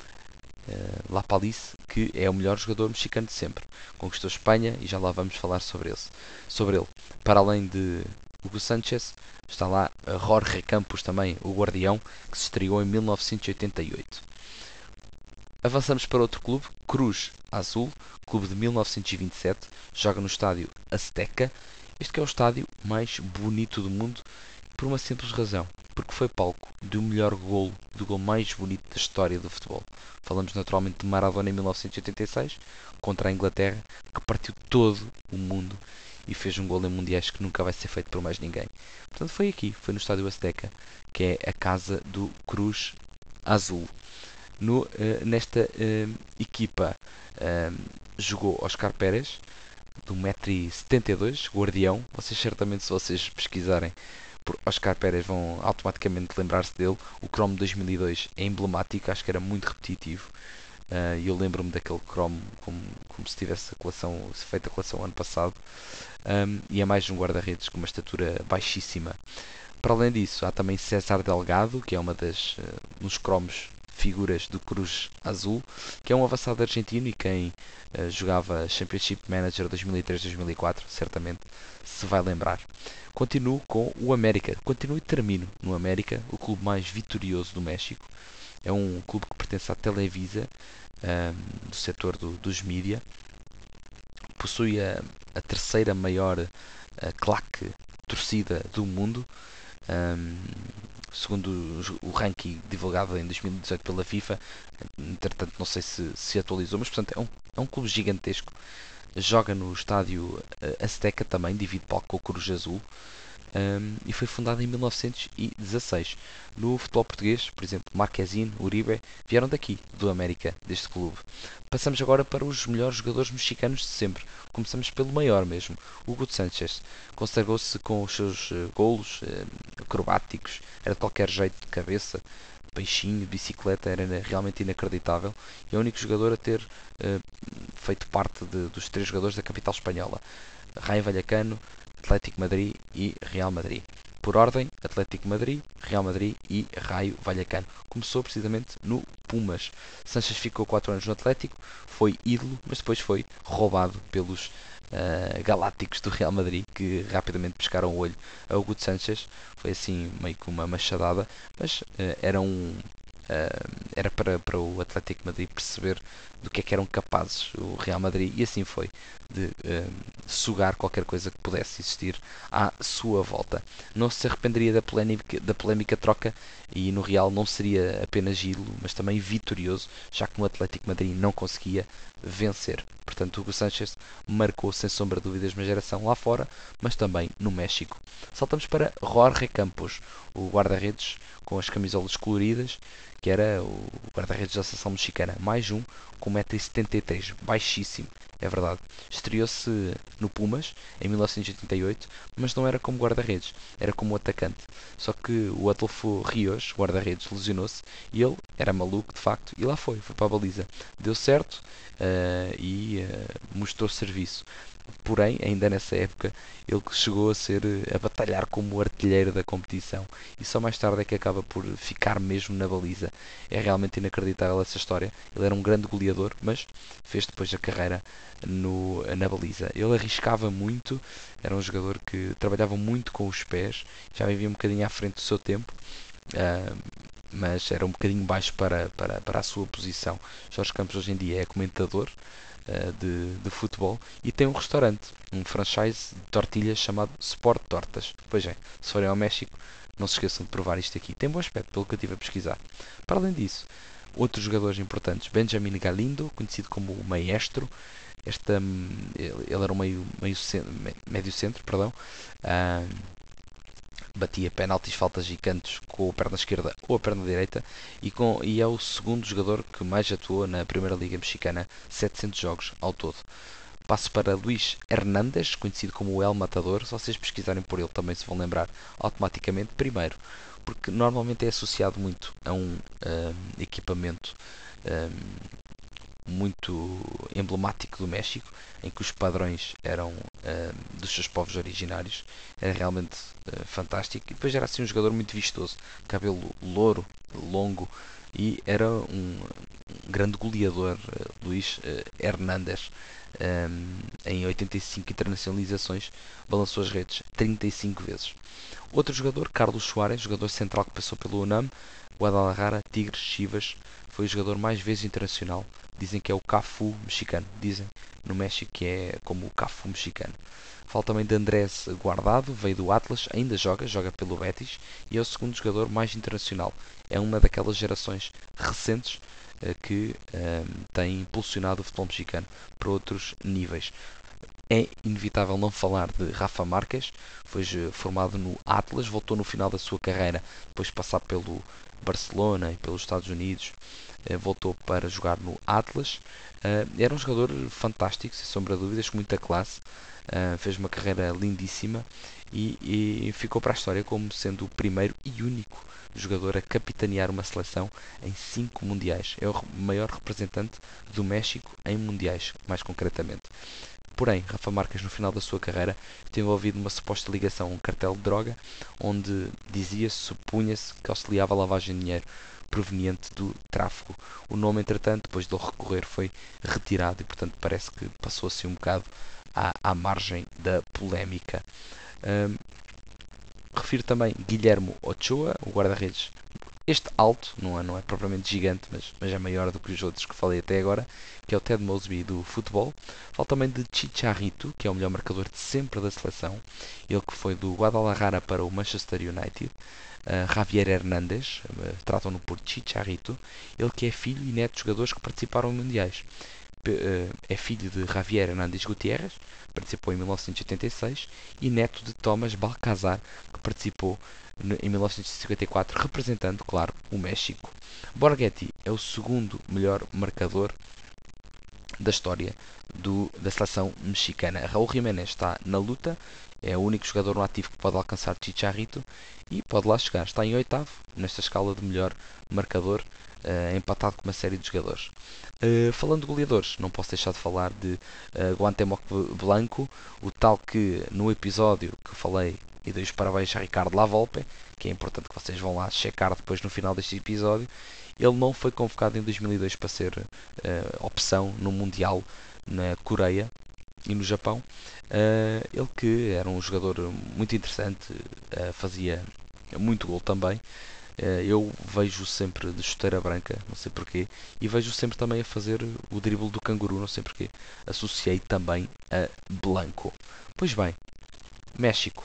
uh, La Palice, que é o melhor jogador mexicano de sempre. Conquistou Espanha e já lá vamos falar sobre, esse, sobre ele. Para além de Hugo Sánchez, está lá Jorge Campos também, o guardião, que se estreou em mil novecentos e oitenta e oito. Avançamos para outro clube, Cruz Azul, clube de mil novecentos e vinte e sete, joga no estádio Azteca. Este que é o estádio mais bonito do mundo, por uma simples razão, porque foi palco do melhor golo, do gol mais bonito da história do futebol. Falamos naturalmente de Maradona em mil novecentos e oitenta e seis, contra a Inglaterra, que partiu todo o mundo e fez um gol em mundiais que nunca vai ser feito por mais ninguém. Portanto, foi aqui, foi no estádio Azteca, que é a casa do Cruz Azul. No, uh, nesta uh, equipa uh, jogou Oscar Pérez, de um metro e setenta e dois, guardião. Vocês certamente, se vocês pesquisarem por Oscar Pérez, vão automaticamente lembrar-se dele. O cromo de dois mil e dois é emblemático, acho que era muito repetitivo. E uh, eu lembro-me daquele cromo como, como se tivesse a coleção, se feita a coleção ano passado. Um, e é mais um guarda-redes com uma estatura baixíssima. Para além disso, há também César Delgado, que é uma das uh, nos cromos figuras do Cruz Azul, que é um avançado argentino e quem uh, jogava Championship Manager dois mil e três dois mil e quatro certamente se vai lembrar. Continuo com o América. Continuo e termino no América, o clube mais vitorioso do México. É um clube que pertence à Televisa, um, do setor do, dos mídia. Possui a, a terceira maior uh, claque torcida do mundo. Um, segundo o ranking divulgado em dois mil e dezoito pela FIFA, entretanto não sei se se atualizou, mas portanto é um, é um clube gigantesco joga no estádio uh, Azteca também, divide palco com o Cruz Azul. Um, e foi fundado em mil novecentos e dezasseis. No futebol português, por exemplo, Marquezine, Uribe vieram daqui, do América, deste clube. Passamos agora para os melhores jogadores mexicanos de sempre. Começamos pelo maior mesmo, Hugo Sánchez. Consagrou-se com os seus uh, golos uh, acrobáticos, era de qualquer jeito de cabeça, peixinho, bicicleta, era realmente inacreditável. E é o único jogador a ter uh, feito parte de, dos três jogadores da capital espanhola. Rayo Vallecano, Atlético Madrid e Real Madrid. Por ordem, Atlético Madrid, Real Madrid e Rayo Vallecano. Começou precisamente no Pumas. Sanches ficou quatro anos no Atlético, foi ídolo, mas depois foi roubado pelos uh, galácticos do Real Madrid, que rapidamente pescaram o olho a Hugo Sánchez. Foi assim meio que uma machadada, mas uh, era um... Uh, era para, para o Atlético Madrid perceber do que é que eram capazes o Real Madrid, e assim foi, de uh, sugar qualquer coisa que pudesse existir à sua volta. Não se arrependeria da polémica, da polémica troca, e no Real não seria apenas ídolo, mas também vitorioso, já que no Atlético Madrid não conseguia vencer. Portanto, Hugo Sánchez marcou sem sombra de dúvidas uma geração lá fora, mas também no México. Saltamos para Jorge Campos, o guarda-redes com as camisolas coloridas, que era o guarda-redes da seleção mexicana, mais um com um metro e setenta e três, baixíssimo, é verdade. Estreou-se no Pumas em mil novecentos e oitenta e oito, mas não era como guarda-redes, era como atacante. Só que o Adolfo Rios, guarda-redes, lesionou-se e ele era maluco de facto, e lá foi, foi para a baliza. Deu certo uh, e uh, mostrou serviço. Porém, ainda nessa época, ele chegou a ser a batalhar como artilheiro da competição, e só mais tarde é que acaba por ficar mesmo na baliza. É realmente inacreditável essa história. Ele era um grande goleador, mas fez depois a carreira no, na baliza. Ele arriscava muito, era um jogador que trabalhava muito com os pés, já vivia um bocadinho à frente do seu tempo, uh, mas era um bocadinho baixo para, para, para a sua posição. Jorge Campos hoje em dia é comentador De, de futebol e tem um restaurante, um franchise de tortilhas chamado Sport Tortas. Pois é, se forem ao México, não se esqueçam de provar isto aqui. Tem bom aspecto, pelo que eu estive a pesquisar. Para além disso, outros jogadores importantes: Benjamin Galindo, conhecido como o Maestro. Este, ele, ele era um meio, meio centro, médio centro, perdão. Uh, batia penaltis, faltas e cantos com a perna esquerda ou a perna direita, e, com, e é o segundo jogador que mais atuou na Primeira Liga Mexicana, setecentos jogos ao todo. Passo para Luís Hernández, conhecido como o El Matador. Se vocês pesquisarem por ele também se vão lembrar automaticamente. Primeiro, porque normalmente é associado muito a um, um equipamento um, muito emblemático do México, em que os padrões eram uh, dos seus povos originários. Era realmente uh, fantástico. E depois era assim um jogador muito vistoso, cabelo louro, longo, e era um, um grande goleador, uh, Luís uh, Hernández. Um, em oitenta e cinco internacionalizações, balançou as redes trinta e cinco vezes. Outro jogador, Carlos Suárez, jogador central que passou pelo UNAM, Guadalajara, Tigres, Chivas, foi o jogador mais vezes internacional. Dizem que é o Cafu mexicano. Dizem no México que é como o Cafu mexicano. Fala também de Andrés Guardado, veio do Atlas, ainda joga, joga pelo Betis, e é o segundo jogador mais internacional. É uma daquelas gerações recentes uh, que uh, tem impulsionado o futebol mexicano para outros níveis. É inevitável não falar de Rafa Márquez. Foi formado no Atlas, voltou no final da sua carreira, depois de passar pelo Barcelona e pelos Estados Unidos, voltou para jogar no Atlas. Era um jogador fantástico, sem sombra de dúvidas, com muita classe. Fez uma carreira lindíssima e, e ficou para a história como sendo o primeiro e único jogador a capitanear uma seleção em cinco mundiais. É o maior representante do México em mundiais, mais concretamente. Porém, Rafa Márquez, no final da sua carreira, esteve envolvido numa suposta ligação a um cartel de droga, onde dizia-se, supunha-se, que auxiliava a lavagem de dinheiro proveniente do tráfico. O nome, entretanto, depois de ele recorrer, foi retirado e, portanto, parece que passou assim um bocado à, à margem da polémica. Um, refiro também Guilhermo Ochoa, o guarda-redes. Este alto, não é, não é propriamente gigante, mas, mas é maior do que os outros que falei até agora, que é o Ted Mosby do futebol. Falo também de Chicharito, que é o melhor marcador de sempre da seleção. Ele que foi do Guadalajara para o Manchester United. Uh, Javier Hernández, uh, tratam-no por Chicharito. Ele que é filho e neto de jogadores que participaram em mundiais. é filho de Javier Hernández Gutiérrez, participou em mil novecentos e oitenta e seis, e neto de Tomás Balcazar, que participou em mil novecentos e cinquenta e quatro, representando, claro, o México. Borghetti é o segundo melhor marcador da história do, da seleção mexicana. Raúl Jiménez está na luta, é o único jogador no ativo que pode alcançar Chicharito e pode lá chegar. Está em oitavo nesta escala de melhor marcador, uh, empatado com uma série de jogadores. Uh, falando de goleadores, não posso deixar de falar de uh, Cuauhtémoc Blanco, o tal que no episódio que falei e dei os parabéns a Ricardo Lavolpe, que é importante que vocês vão lá checar depois no final deste episódio. Ele não foi convocado em dois mil e dois para ser uh, opção no Mundial na Coreia e no Japão. Uh, ele que era um jogador muito interessante, uh, fazia muito gol também. Uh, eu vejo sempre de chuteira branca, não sei porquê, e vejo sempre também a fazer o drible do canguru, não sei porquê. Associei também a Blanco. Pois bem, México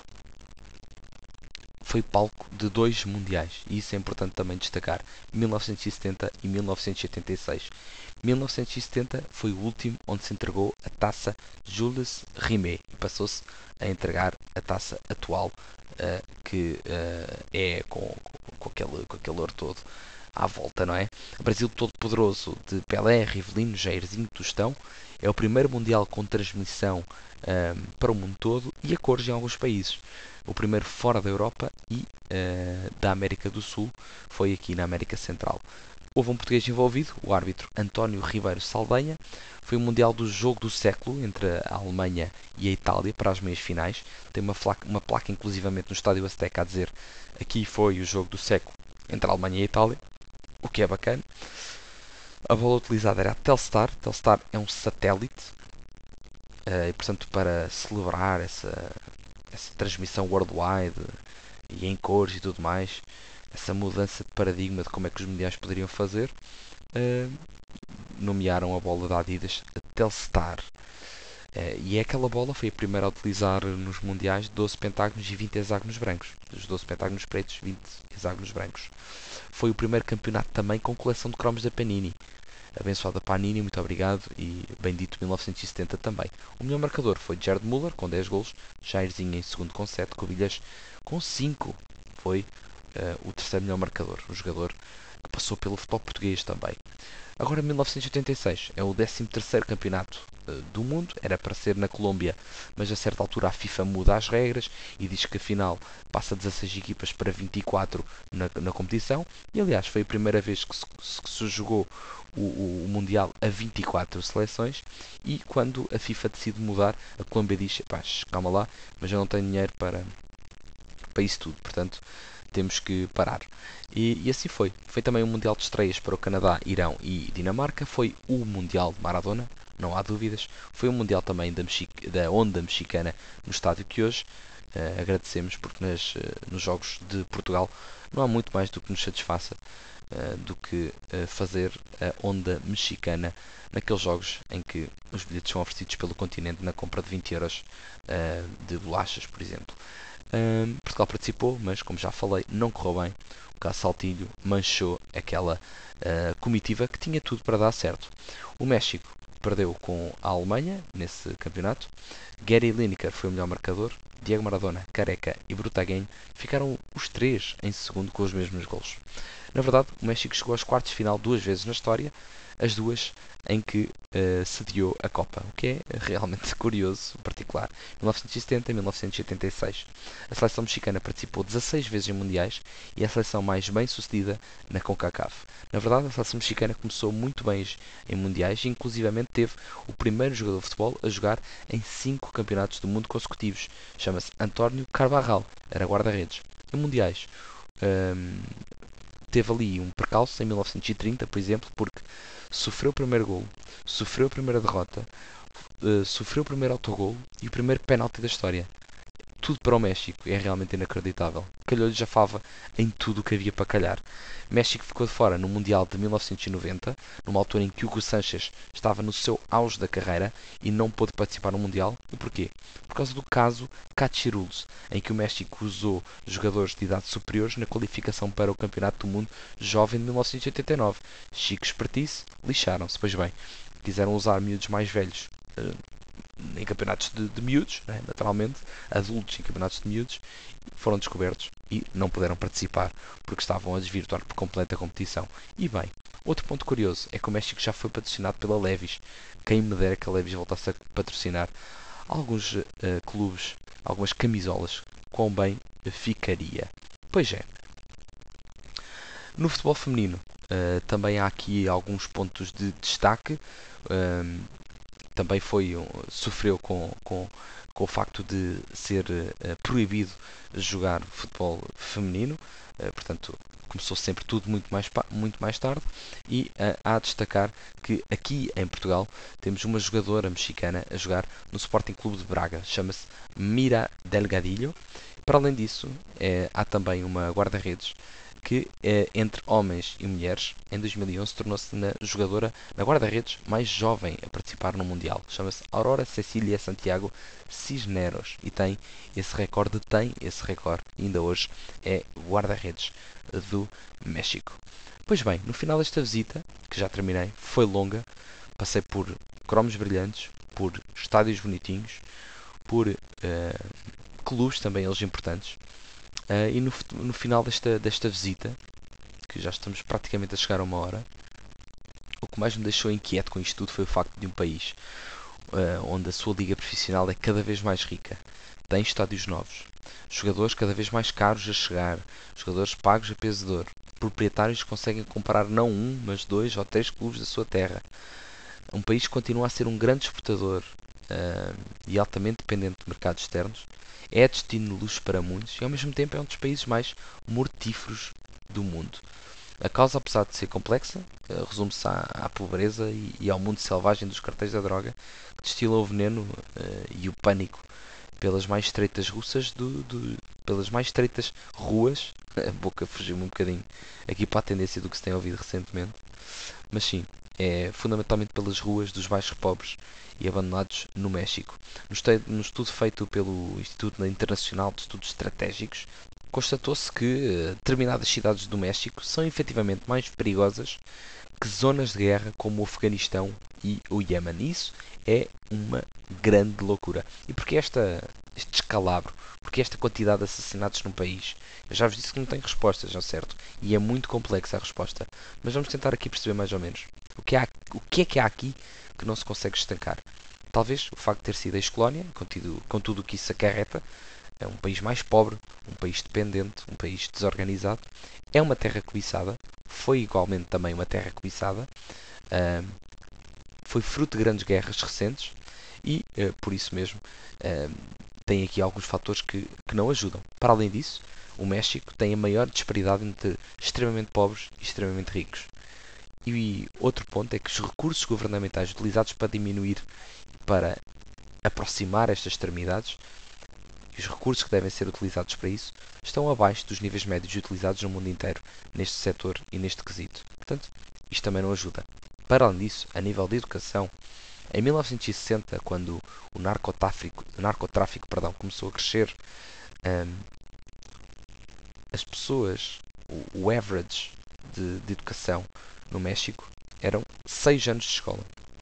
foi palco de dois mundiais, e isso é importante também destacar, mil novecentos e setenta e mil novecentos e oitenta e seis. mil novecentos e setenta foi o último onde se entregou a taça Jules Rimet e passou-se a entregar a taça atual, uh, que uh, é com, com, aquele, com aquele ouro todo à volta, não é? O Brasil todo poderoso de Pelé, Rivelino, Jairzinho, Tostão é o primeiro mundial com transmissão um, para o mundo todo e a cores em alguns países. O primeiro fora da Europa e uh, da América do Sul foi aqui na América Central. Houve um português envolvido, o árbitro António Ribeiro Saldanha. Foi o Mundial do Jogo do Século entre a Alemanha e a Itália para as meias finais. Tem uma placa, uma placa inclusivamente no Estádio Azteca a dizer aqui foi o Jogo do Século entre a Alemanha e a Itália, o que é bacana. A bola utilizada era a Telstar. Telstar é um satélite uh, e, portanto, para celebrar essa, essa transmissão worldwide e em cores e tudo mais, essa mudança de paradigma de como é que os mundiais poderiam fazer, uh, nomearam a bola da Adidas a Telstar. Uh, e é aquela bola, foi a primeira a utilizar nos mundiais doze pentágonos e vinte hexágonos brancos. Dos doze pentágonos pretos, vinte hexágonos brancos. Foi o primeiro campeonato também com coleção de cromos da Panini. Abençoada Panini, muito obrigado, e bendito mil novecentos e setenta também. O melhor marcador foi Gerd Müller com dez golos, Jairzinho em segundo com sete, Covilhas com cinco. Foi uh, o terceiro melhor marcador, o jogador que passou pelo futebol português também. Agora mil novecentos e oitenta e seis é o décimo terceiro campeonato uh, do mundo, era para ser na Colômbia, mas a certa altura a FIFA muda as regras e diz que a final passa dezasseis equipas para vinte e quatro na, na competição, e aliás foi a primeira vez que se, que se jogou o, o, o Mundial a vinte e quatro seleções, e quando a FIFA decide mudar, a Colômbia diz, pá, calma lá, mas eu não tenho dinheiro para, para isso tudo, portanto temos que parar. E, e assim foi. Foi também um Mundial de estreias para o Canadá, Irão e Dinamarca. Foi o Mundial de Maradona, não há dúvidas. Foi um Mundial também da, Mexic da onda mexicana no estádio que hoje uh, agradecemos, porque nas, uh, nos jogos de Portugal não há muito mais do que nos satisfaça uh, do que uh, fazer a onda mexicana naqueles jogos em que os bilhetes são oferecidos pelo continente na compra de vinte euros uh, de bolachas, por exemplo. Um, Portugal participou, mas como já falei, não correu bem. O caso Saltilho manchou aquela uh, comitiva que tinha tudo para dar certo. O México perdeu com a Alemanha nesse campeonato. Gary Lineker foi o melhor marcador. Diego Maradona, Careca e Brutaguem ficaram os três em segundo com os mesmos golos. Na verdade, o México chegou aos quartos de final duas vezes na história, as duas em que uh, sediou a Copa, o que é realmente curioso, particular. mil novecentos e setenta e mil novecentos e oitenta e seis. A seleção mexicana participou dezasseis vezes em mundiais e é a seleção mais bem sucedida na CONCACAF. Na verdade, a seleção mexicana começou muito bem em mundiais e inclusivamente teve o primeiro jogador de futebol a jogar em cinco campeonatos do mundo consecutivos. Chama-se António Carvajal, era guarda-redes. Em mundiais, um, teve ali um percalço em mil novecentos e trinta, por exemplo, porque sofreu o primeiro golo, sofreu a primeira derrota, uh, sofreu o primeiro autogolo e o primeiro penalti da história. Tudo para o México, é realmente inacreditável. Calhou-lhe já fava em tudo o que havia para calhar. México ficou de fora no Mundial de mil novecentos e noventa, numa altura em que Hugo Sánchez estava no seu auge da carreira e não pôde participar no Mundial. E porquê? Por causa do caso Cachirules, em que o México usou jogadores de idade superiores na qualificação para o Campeonato do Mundo Jovem de mil novecentos e oitenta e nove. Chico espertice, lixaram-se. Pois bem, quiseram usar miúdos mais velhos uh, em campeonatos de, de miúdos, né, naturalmente, adultos em campeonatos de miúdos, foram descobertos e não puderam participar porque estavam a desvirtuar por completo a competição. E bem, outro ponto curioso é que o México já foi patrocinado pela Levi's. Quem me dera que a Levi's voltasse a patrocinar alguns uh, clubes, algumas camisolas, quão bem ficaria. Pois é. No futebol feminino uh, também há aqui alguns pontos de destaque. Um, também foi, sofreu com, com, com o facto de ser uh, proibido jogar futebol feminino. Uh, portanto, começou sempre tudo muito mais, muito mais tarde. E uh, há a destacar que aqui em Portugal temos uma jogadora mexicana a jogar no Sporting Clube de Braga. Chama-se Mira Delgadillo. Para além disso, é, há também uma guarda-redes que, é, entre homens e mulheres, em dois mil e onze tornou-se na jogadora, na guarda-redes mais jovem a participar no Mundial. Chama-se Aurora Cecília Santiago Cisneros e tem esse recorde, tem esse recorde, e ainda hoje é guarda-redes do México. Pois bem, no final desta visita, que já terminei, foi longa, passei por cromos brilhantes, por estádios bonitinhos, por uh, clubes também eles importantes. Uh, e no, no final desta, desta visita, que já estamos praticamente a chegar a uma hora, o que mais me deixou inquieto com isto tudo foi o facto de um país uh, onde a sua liga profissional é cada vez mais rica, tem estádios novos, jogadores cada vez mais caros a chegar, jogadores pagos a peso de ouro, proprietários que conseguem comprar não um, mas dois ou três clubes da sua terra. Um país que continua a ser um grande exportador uh, e altamente dependente de mercados externos. É destino de luxo para muitos e ao mesmo tempo é um dos países mais mortíferos do mundo. A causa, apesar de ser complexa, resume-se à, à pobreza e, e ao mundo selvagem dos cartéis da droga, que destilam o veneno uh, e o pânico pelas mais estreitas russas do, do, pelas mais estreitas ruas. A boca fugiu-me um bocadinho aqui para a tendência do que se tem ouvido recentemente, mas sim, é fundamentalmente pelas ruas dos bairros pobres e abandonados no México. No estudo feito pelo Instituto Internacional de Estudos Estratégicos, constatou-se que determinadas cidades do México são efetivamente mais perigosas que zonas de guerra como o Afeganistão e o Iémen. Isso é uma grande loucura. E porquê esta, este descalabro? Porquê esta quantidade de assassinatos num país? Eu já vos disse que não tenho respostas, não é certo? E é muito complexa a resposta. Mas vamos tentar aqui perceber mais ou menos. O que, há, o que é que há aqui que não se consegue estancar? Talvez o facto de ter sido ex-colónia, com, com tudo o que isso acarreta, é um país mais pobre, um país dependente, um país desorganizado. É uma terra cobiçada, foi igualmente também uma terra cobiçada, uh, foi fruto de grandes guerras recentes e, uh, por isso mesmo, uh, tem aqui alguns fatores que, que não ajudam. Para além disso, o México tem a maior disparidade entre extremamente pobres e extremamente ricos. E outro ponto é que os recursos governamentais utilizados para diminuir, para aproximar estas extremidades, e os recursos que devem ser utilizados para isso, estão abaixo dos níveis médios utilizados no mundo inteiro, neste setor e neste quesito. Portanto, isto também não ajuda. Para além disso, a nível de educação, em mil novecentos e sessenta, quando o narcotráfico, o narcotráfico perdão, começou a crescer, um, as pessoas, o, o average de, de educação no México eram seis anos de escola.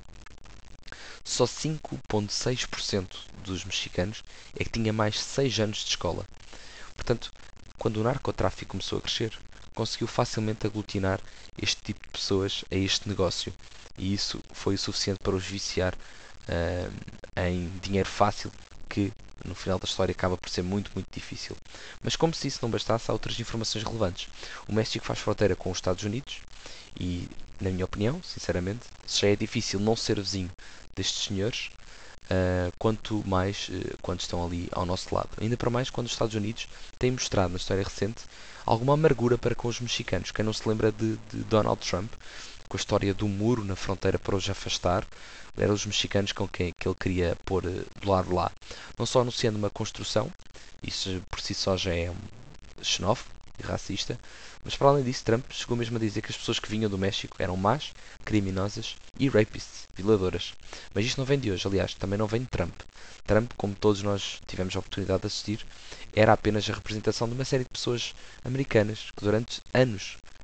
Só cinco vírgula seis por cento dos mexicanos é que tinha mais seis anos de escola. Portanto, quando o narcotráfico começou a crescer, conseguiu facilmente aglutinar este tipo de pessoas a este negócio. E isso foi o suficiente para os viciar uh, em dinheiro fácil, que no final da história acaba por ser muito, muito difícil. Mas como se isso não bastasse, há outras informações relevantes. O México faz fronteira com os Estados Unidos e, na minha opinião, sinceramente, já é difícil não ser vizinho destes senhores, uh, quanto mais uh, quando estão ali ao nosso lado. Ainda para mais quando os Estados Unidos têm mostrado na história recente alguma amargura para com os mexicanos. Quem não se lembra de, de Donald Trump, com a história do muro na fronteira para os afastar, eram os mexicanos com quem que ele queria pôr uh, do lado de lá. Não só anunciando uma construção, isso por si só já é um xenófobo e racista, mas para além disso, Trump chegou mesmo a dizer que as pessoas que vinham do México eram más, criminosas e rapists, violadoras. Mas isto não vem de hoje, aliás, também não vem de Trump. Trump, como todos nós tivemos a oportunidade de assistir, era apenas a representação de uma série de pessoas americanas que durante anos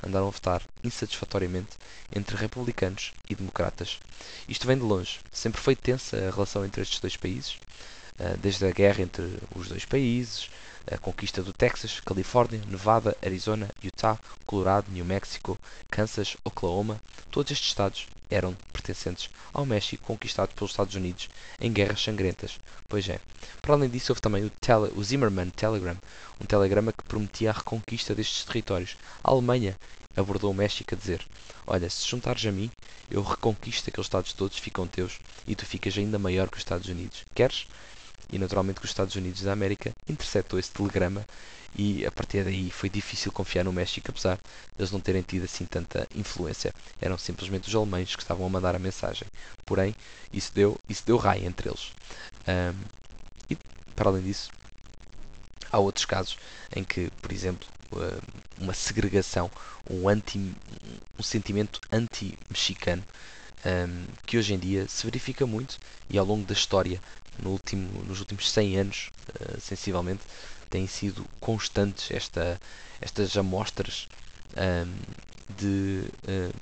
andaram a votar insatisfatoriamente entre republicanos e democratas. Isto vem de longe. Sempre foi tensa a relação entre estes dois países, desde a guerra entre os dois países, a conquista do Texas, Califórnia, Nevada, Arizona, Utah, Colorado, New Mexico, Kansas, Oklahoma. Todos estes estados eram pertencentes ao México, conquistado pelos Estados Unidos em guerras sangrentas. Pois é. Para além disso, houve também o, tele, o Zimmermann Telegram, um telegrama que prometia a reconquista destes territórios. A Alemanha abordou o México a dizer: olha, se juntares a mim, eu reconquisto aqueles estados todos, ficam teus, e tu ficas ainda maior que os Estados Unidos. Queres? E naturalmente que os Estados Unidos da América interceptou esse telegrama e a partir daí foi difícil confiar no México, apesar de eles não terem tido assim tanta influência. Eram simplesmente os alemães que estavam a mandar a mensagem. Porém, isso deu, isso deu raia entre eles. Um, e, para além disso, há outros casos em que, por exemplo, uma segregação, um, anti, um sentimento anti-mexicano, um, que hoje em dia se verifica muito e ao longo da história, no último, nos últimos cem anos, uh, sensivelmente, têm sido constantes esta, estas amostras um, de, uh,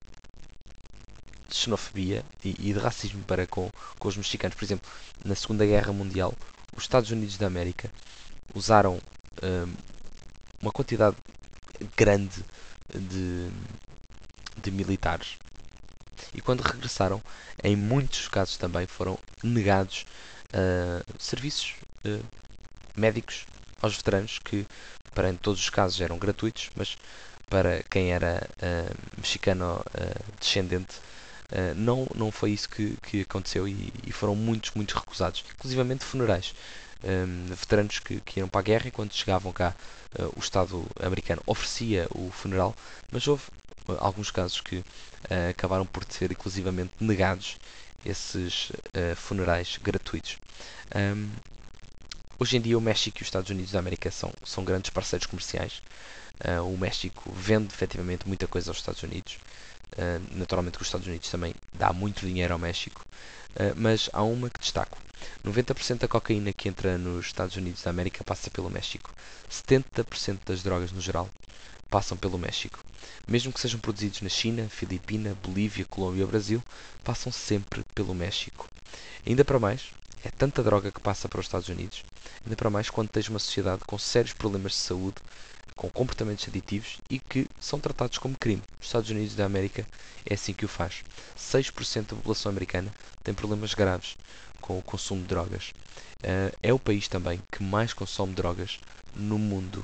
de xenofobia e, e de racismo para com, com os mexicanos. Por exemplo, na Segunda Guerra Mundial, os Estados Unidos da América usaram um, uma quantidade grande de, de militares. E quando regressaram, em muitos casos também foram negados uh, serviços uh, médicos aos veteranos, que para em todos os casos eram gratuitos, mas para quem era uh, mexicano uh, descendente, uh, não, não foi isso que, que aconteceu e, e foram muitos, muitos recusados, inclusivamente funerais. Um, veteranos que, que iam para a guerra e quando chegavam cá uh, o Estado americano oferecia o funeral, mas houve uh, alguns casos que uh, acabaram por ser inclusivamente negados esses uh, funerais gratuitos. Um, hoje em dia o México e os Estados Unidos da América são, são grandes parceiros comerciais. Uh, o México vende efetivamente muita coisa aos Estados Unidos. Uh, naturalmente que os Estados Unidos também dá muito dinheiro ao México, uh, mas há uma que destaco. noventa por cento da cocaína que entra nos Estados Unidos da América passa pelo México. setenta por cento das drogas no geral passam pelo México. Mesmo que sejam produzidos na China, Filipina, Bolívia, Colômbia ou Brasil, passam sempre pelo México. Ainda para mais, é tanta droga que passa para os Estados Unidos, ainda para mais quando tens uma sociedade com sérios problemas de saúde, com comportamentos aditivos e que são tratados como crime. Os Estados Unidos da América é assim que o faz. seis por cento da população americana tem problemas graves com o consumo de drogas. Uh, é o país também que mais consome drogas no mundo.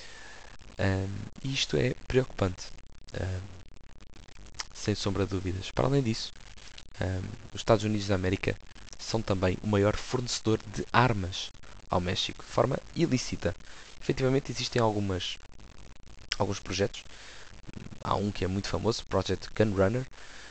Um, e isto é preocupante, um, sem sombra de dúvidas. Para além disso, um, os Estados Unidos da América são também o maior fornecedor de armas ao México, de forma ilícita. Efetivamente existem algumas, alguns projetos. Há um que é muito famoso, Project Gunrunner,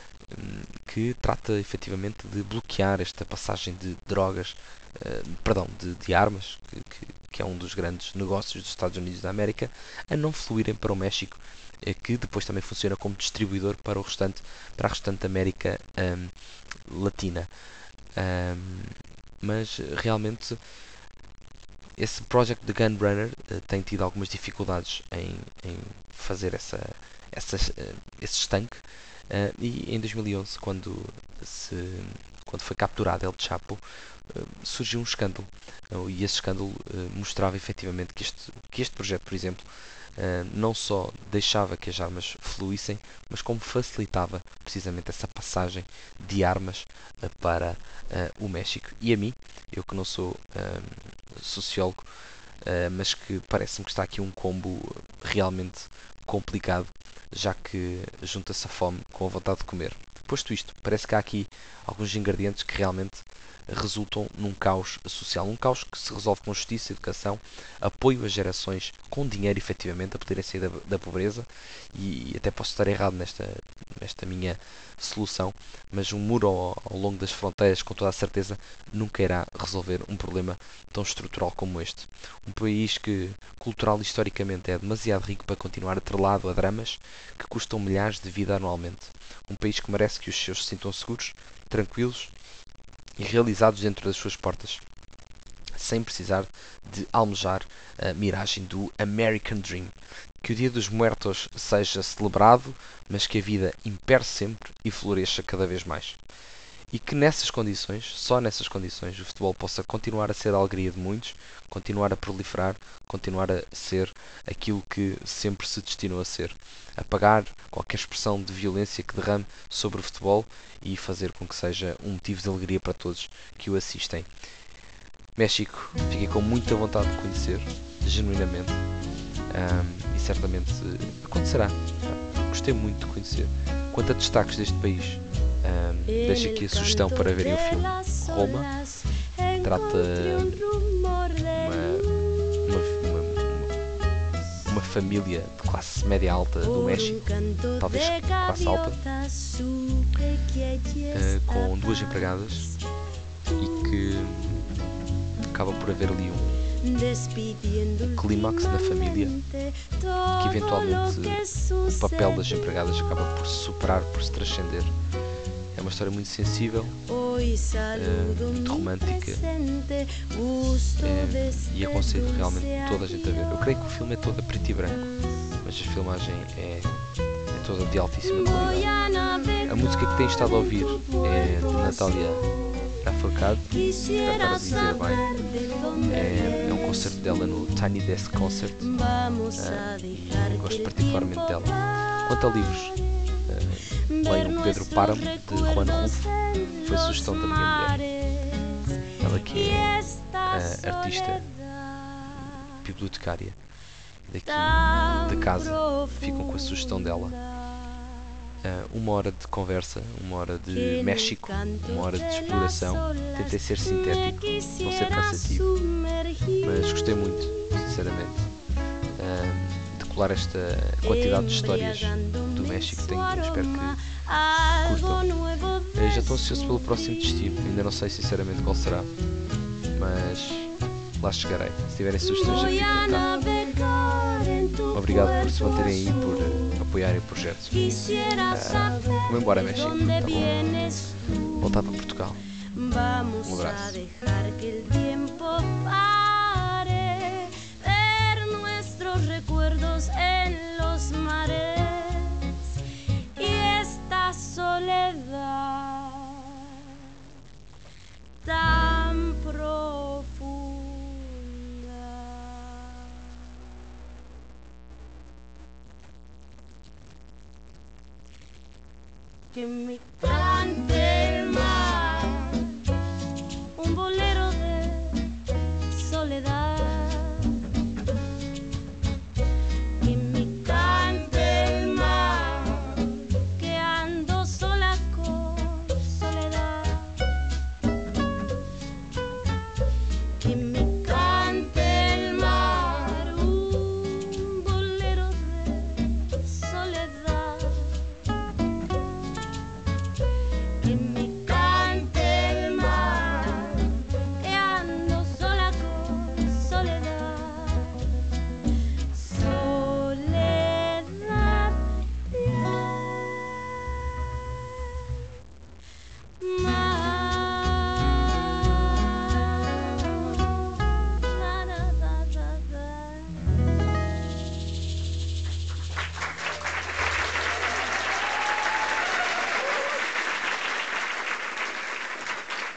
que trata efetivamente de bloquear esta passagem de drogas, uh, perdão, de, de armas, que, que, que é um dos grandes negócios dos Estados Unidos da América, a não fluírem para o México, uh, que depois também funciona como distribuidor para o restante, para a restante América um, Latina. Um, mas realmente esse Project de Gunrunner uh, tem tido algumas dificuldades em, em fazer essa, essa, uh, esse estanque. Uh, e em dois mil e onze, quando, se, quando foi capturado El Chapo, uh, surgiu um escândalo. Uh, e esse escândalo uh, mostrava efetivamente que este, que este projeto, por exemplo, uh, não só deixava que as armas fluíssem, mas como facilitava precisamente essa passagem de armas uh, para uh, o México. E a mim, eu que não sou uh, sociólogo, uh, mas que parece-me que está aqui um combo realmente complicado, já que junta-se a fome com a vontade de comer. Posto isto, parece que há aqui alguns ingredientes que realmente resultam num caos social. Um caos que se resolve com justiça, educação, apoio às gerações com dinheiro efetivamente a poderem sair da, da pobreza, e, e até posso estar errado nesta, nesta minha solução, mas um muro ao, ao longo das fronteiras com toda a certeza nunca irá resolver um problema tão estrutural como este. Um país que cultural e historicamente é demasiado rico para continuar atrelado a dramas que custam milhares de vidas anualmente. Um país que merece que os seus se sintam seguros, tranquilos e realizados dentro das suas portas, sem precisar de almejar a miragem do American Dream. que o Dia dos Muertos seja celebrado, mas que a vida impere sempre e floresça cada vez mais. E que nessas condições, só nessas condições, o futebol possa continuar a ser a alegria de muitos, continuar a proliferar, continuar a ser aquilo que sempre se destinou a ser. Apagar qualquer expressão de violência que derrame sobre o futebol e fazer com que seja um motivo de alegria para todos que o assistem. México, fiquei com muita vontade de conhecer, genuinamente, um, e certamente acontecerá. Gostei muito de conhecer. Quanto a destaques deste país, um, deixo aqui a sugestão para verem o filme Roma. Trata uma, uma, uma, uma família de classe média alta do México, talvez classe alta, uh, com duas empregadas, e que acaba por haver ali um um clímax na família, que eventualmente o papel das empregadas acaba por se superar, por se transcender. É uma história muito sensível, é, muito romântica, é, e aconselho realmente toda a gente a ver. Eu creio que o filme é todo a preto e branco, mas a filmagem é, é toda de altíssima qualidade. A música que tenho estado a ouvir é de Natália Lafourcade, espero estar a dizer bem. É, é um concerto dela no Tiny Desk Concert, uh, e gosto particularmente dela. Quanto a livros, uh, leio o Pedro Páramo, de Juan Rulfo, foi sugestão da minha mulher. Ela que é uh, artista, bibliotecária daqui de casa, ficam com a sugestão dela. Uh, uma hora de conversa, uma hora de México, uma hora de exploração. Tentei ser sintético, não ser cansativo, mas gostei muito, sinceramente, uh, de colar esta quantidade de histórias do México. Tenho, espero que curtam. Uh, já estou ansioso pelo próximo destino, ainda não sei sinceramente qual será, mas lá chegarei. Se tiverem sugestões, já fico cá. Obrigado por se manterem aí, por apoiarem o projeto. Uh, vou embora, México, tá bom? Voltar para Portugal. Um abraço. Que me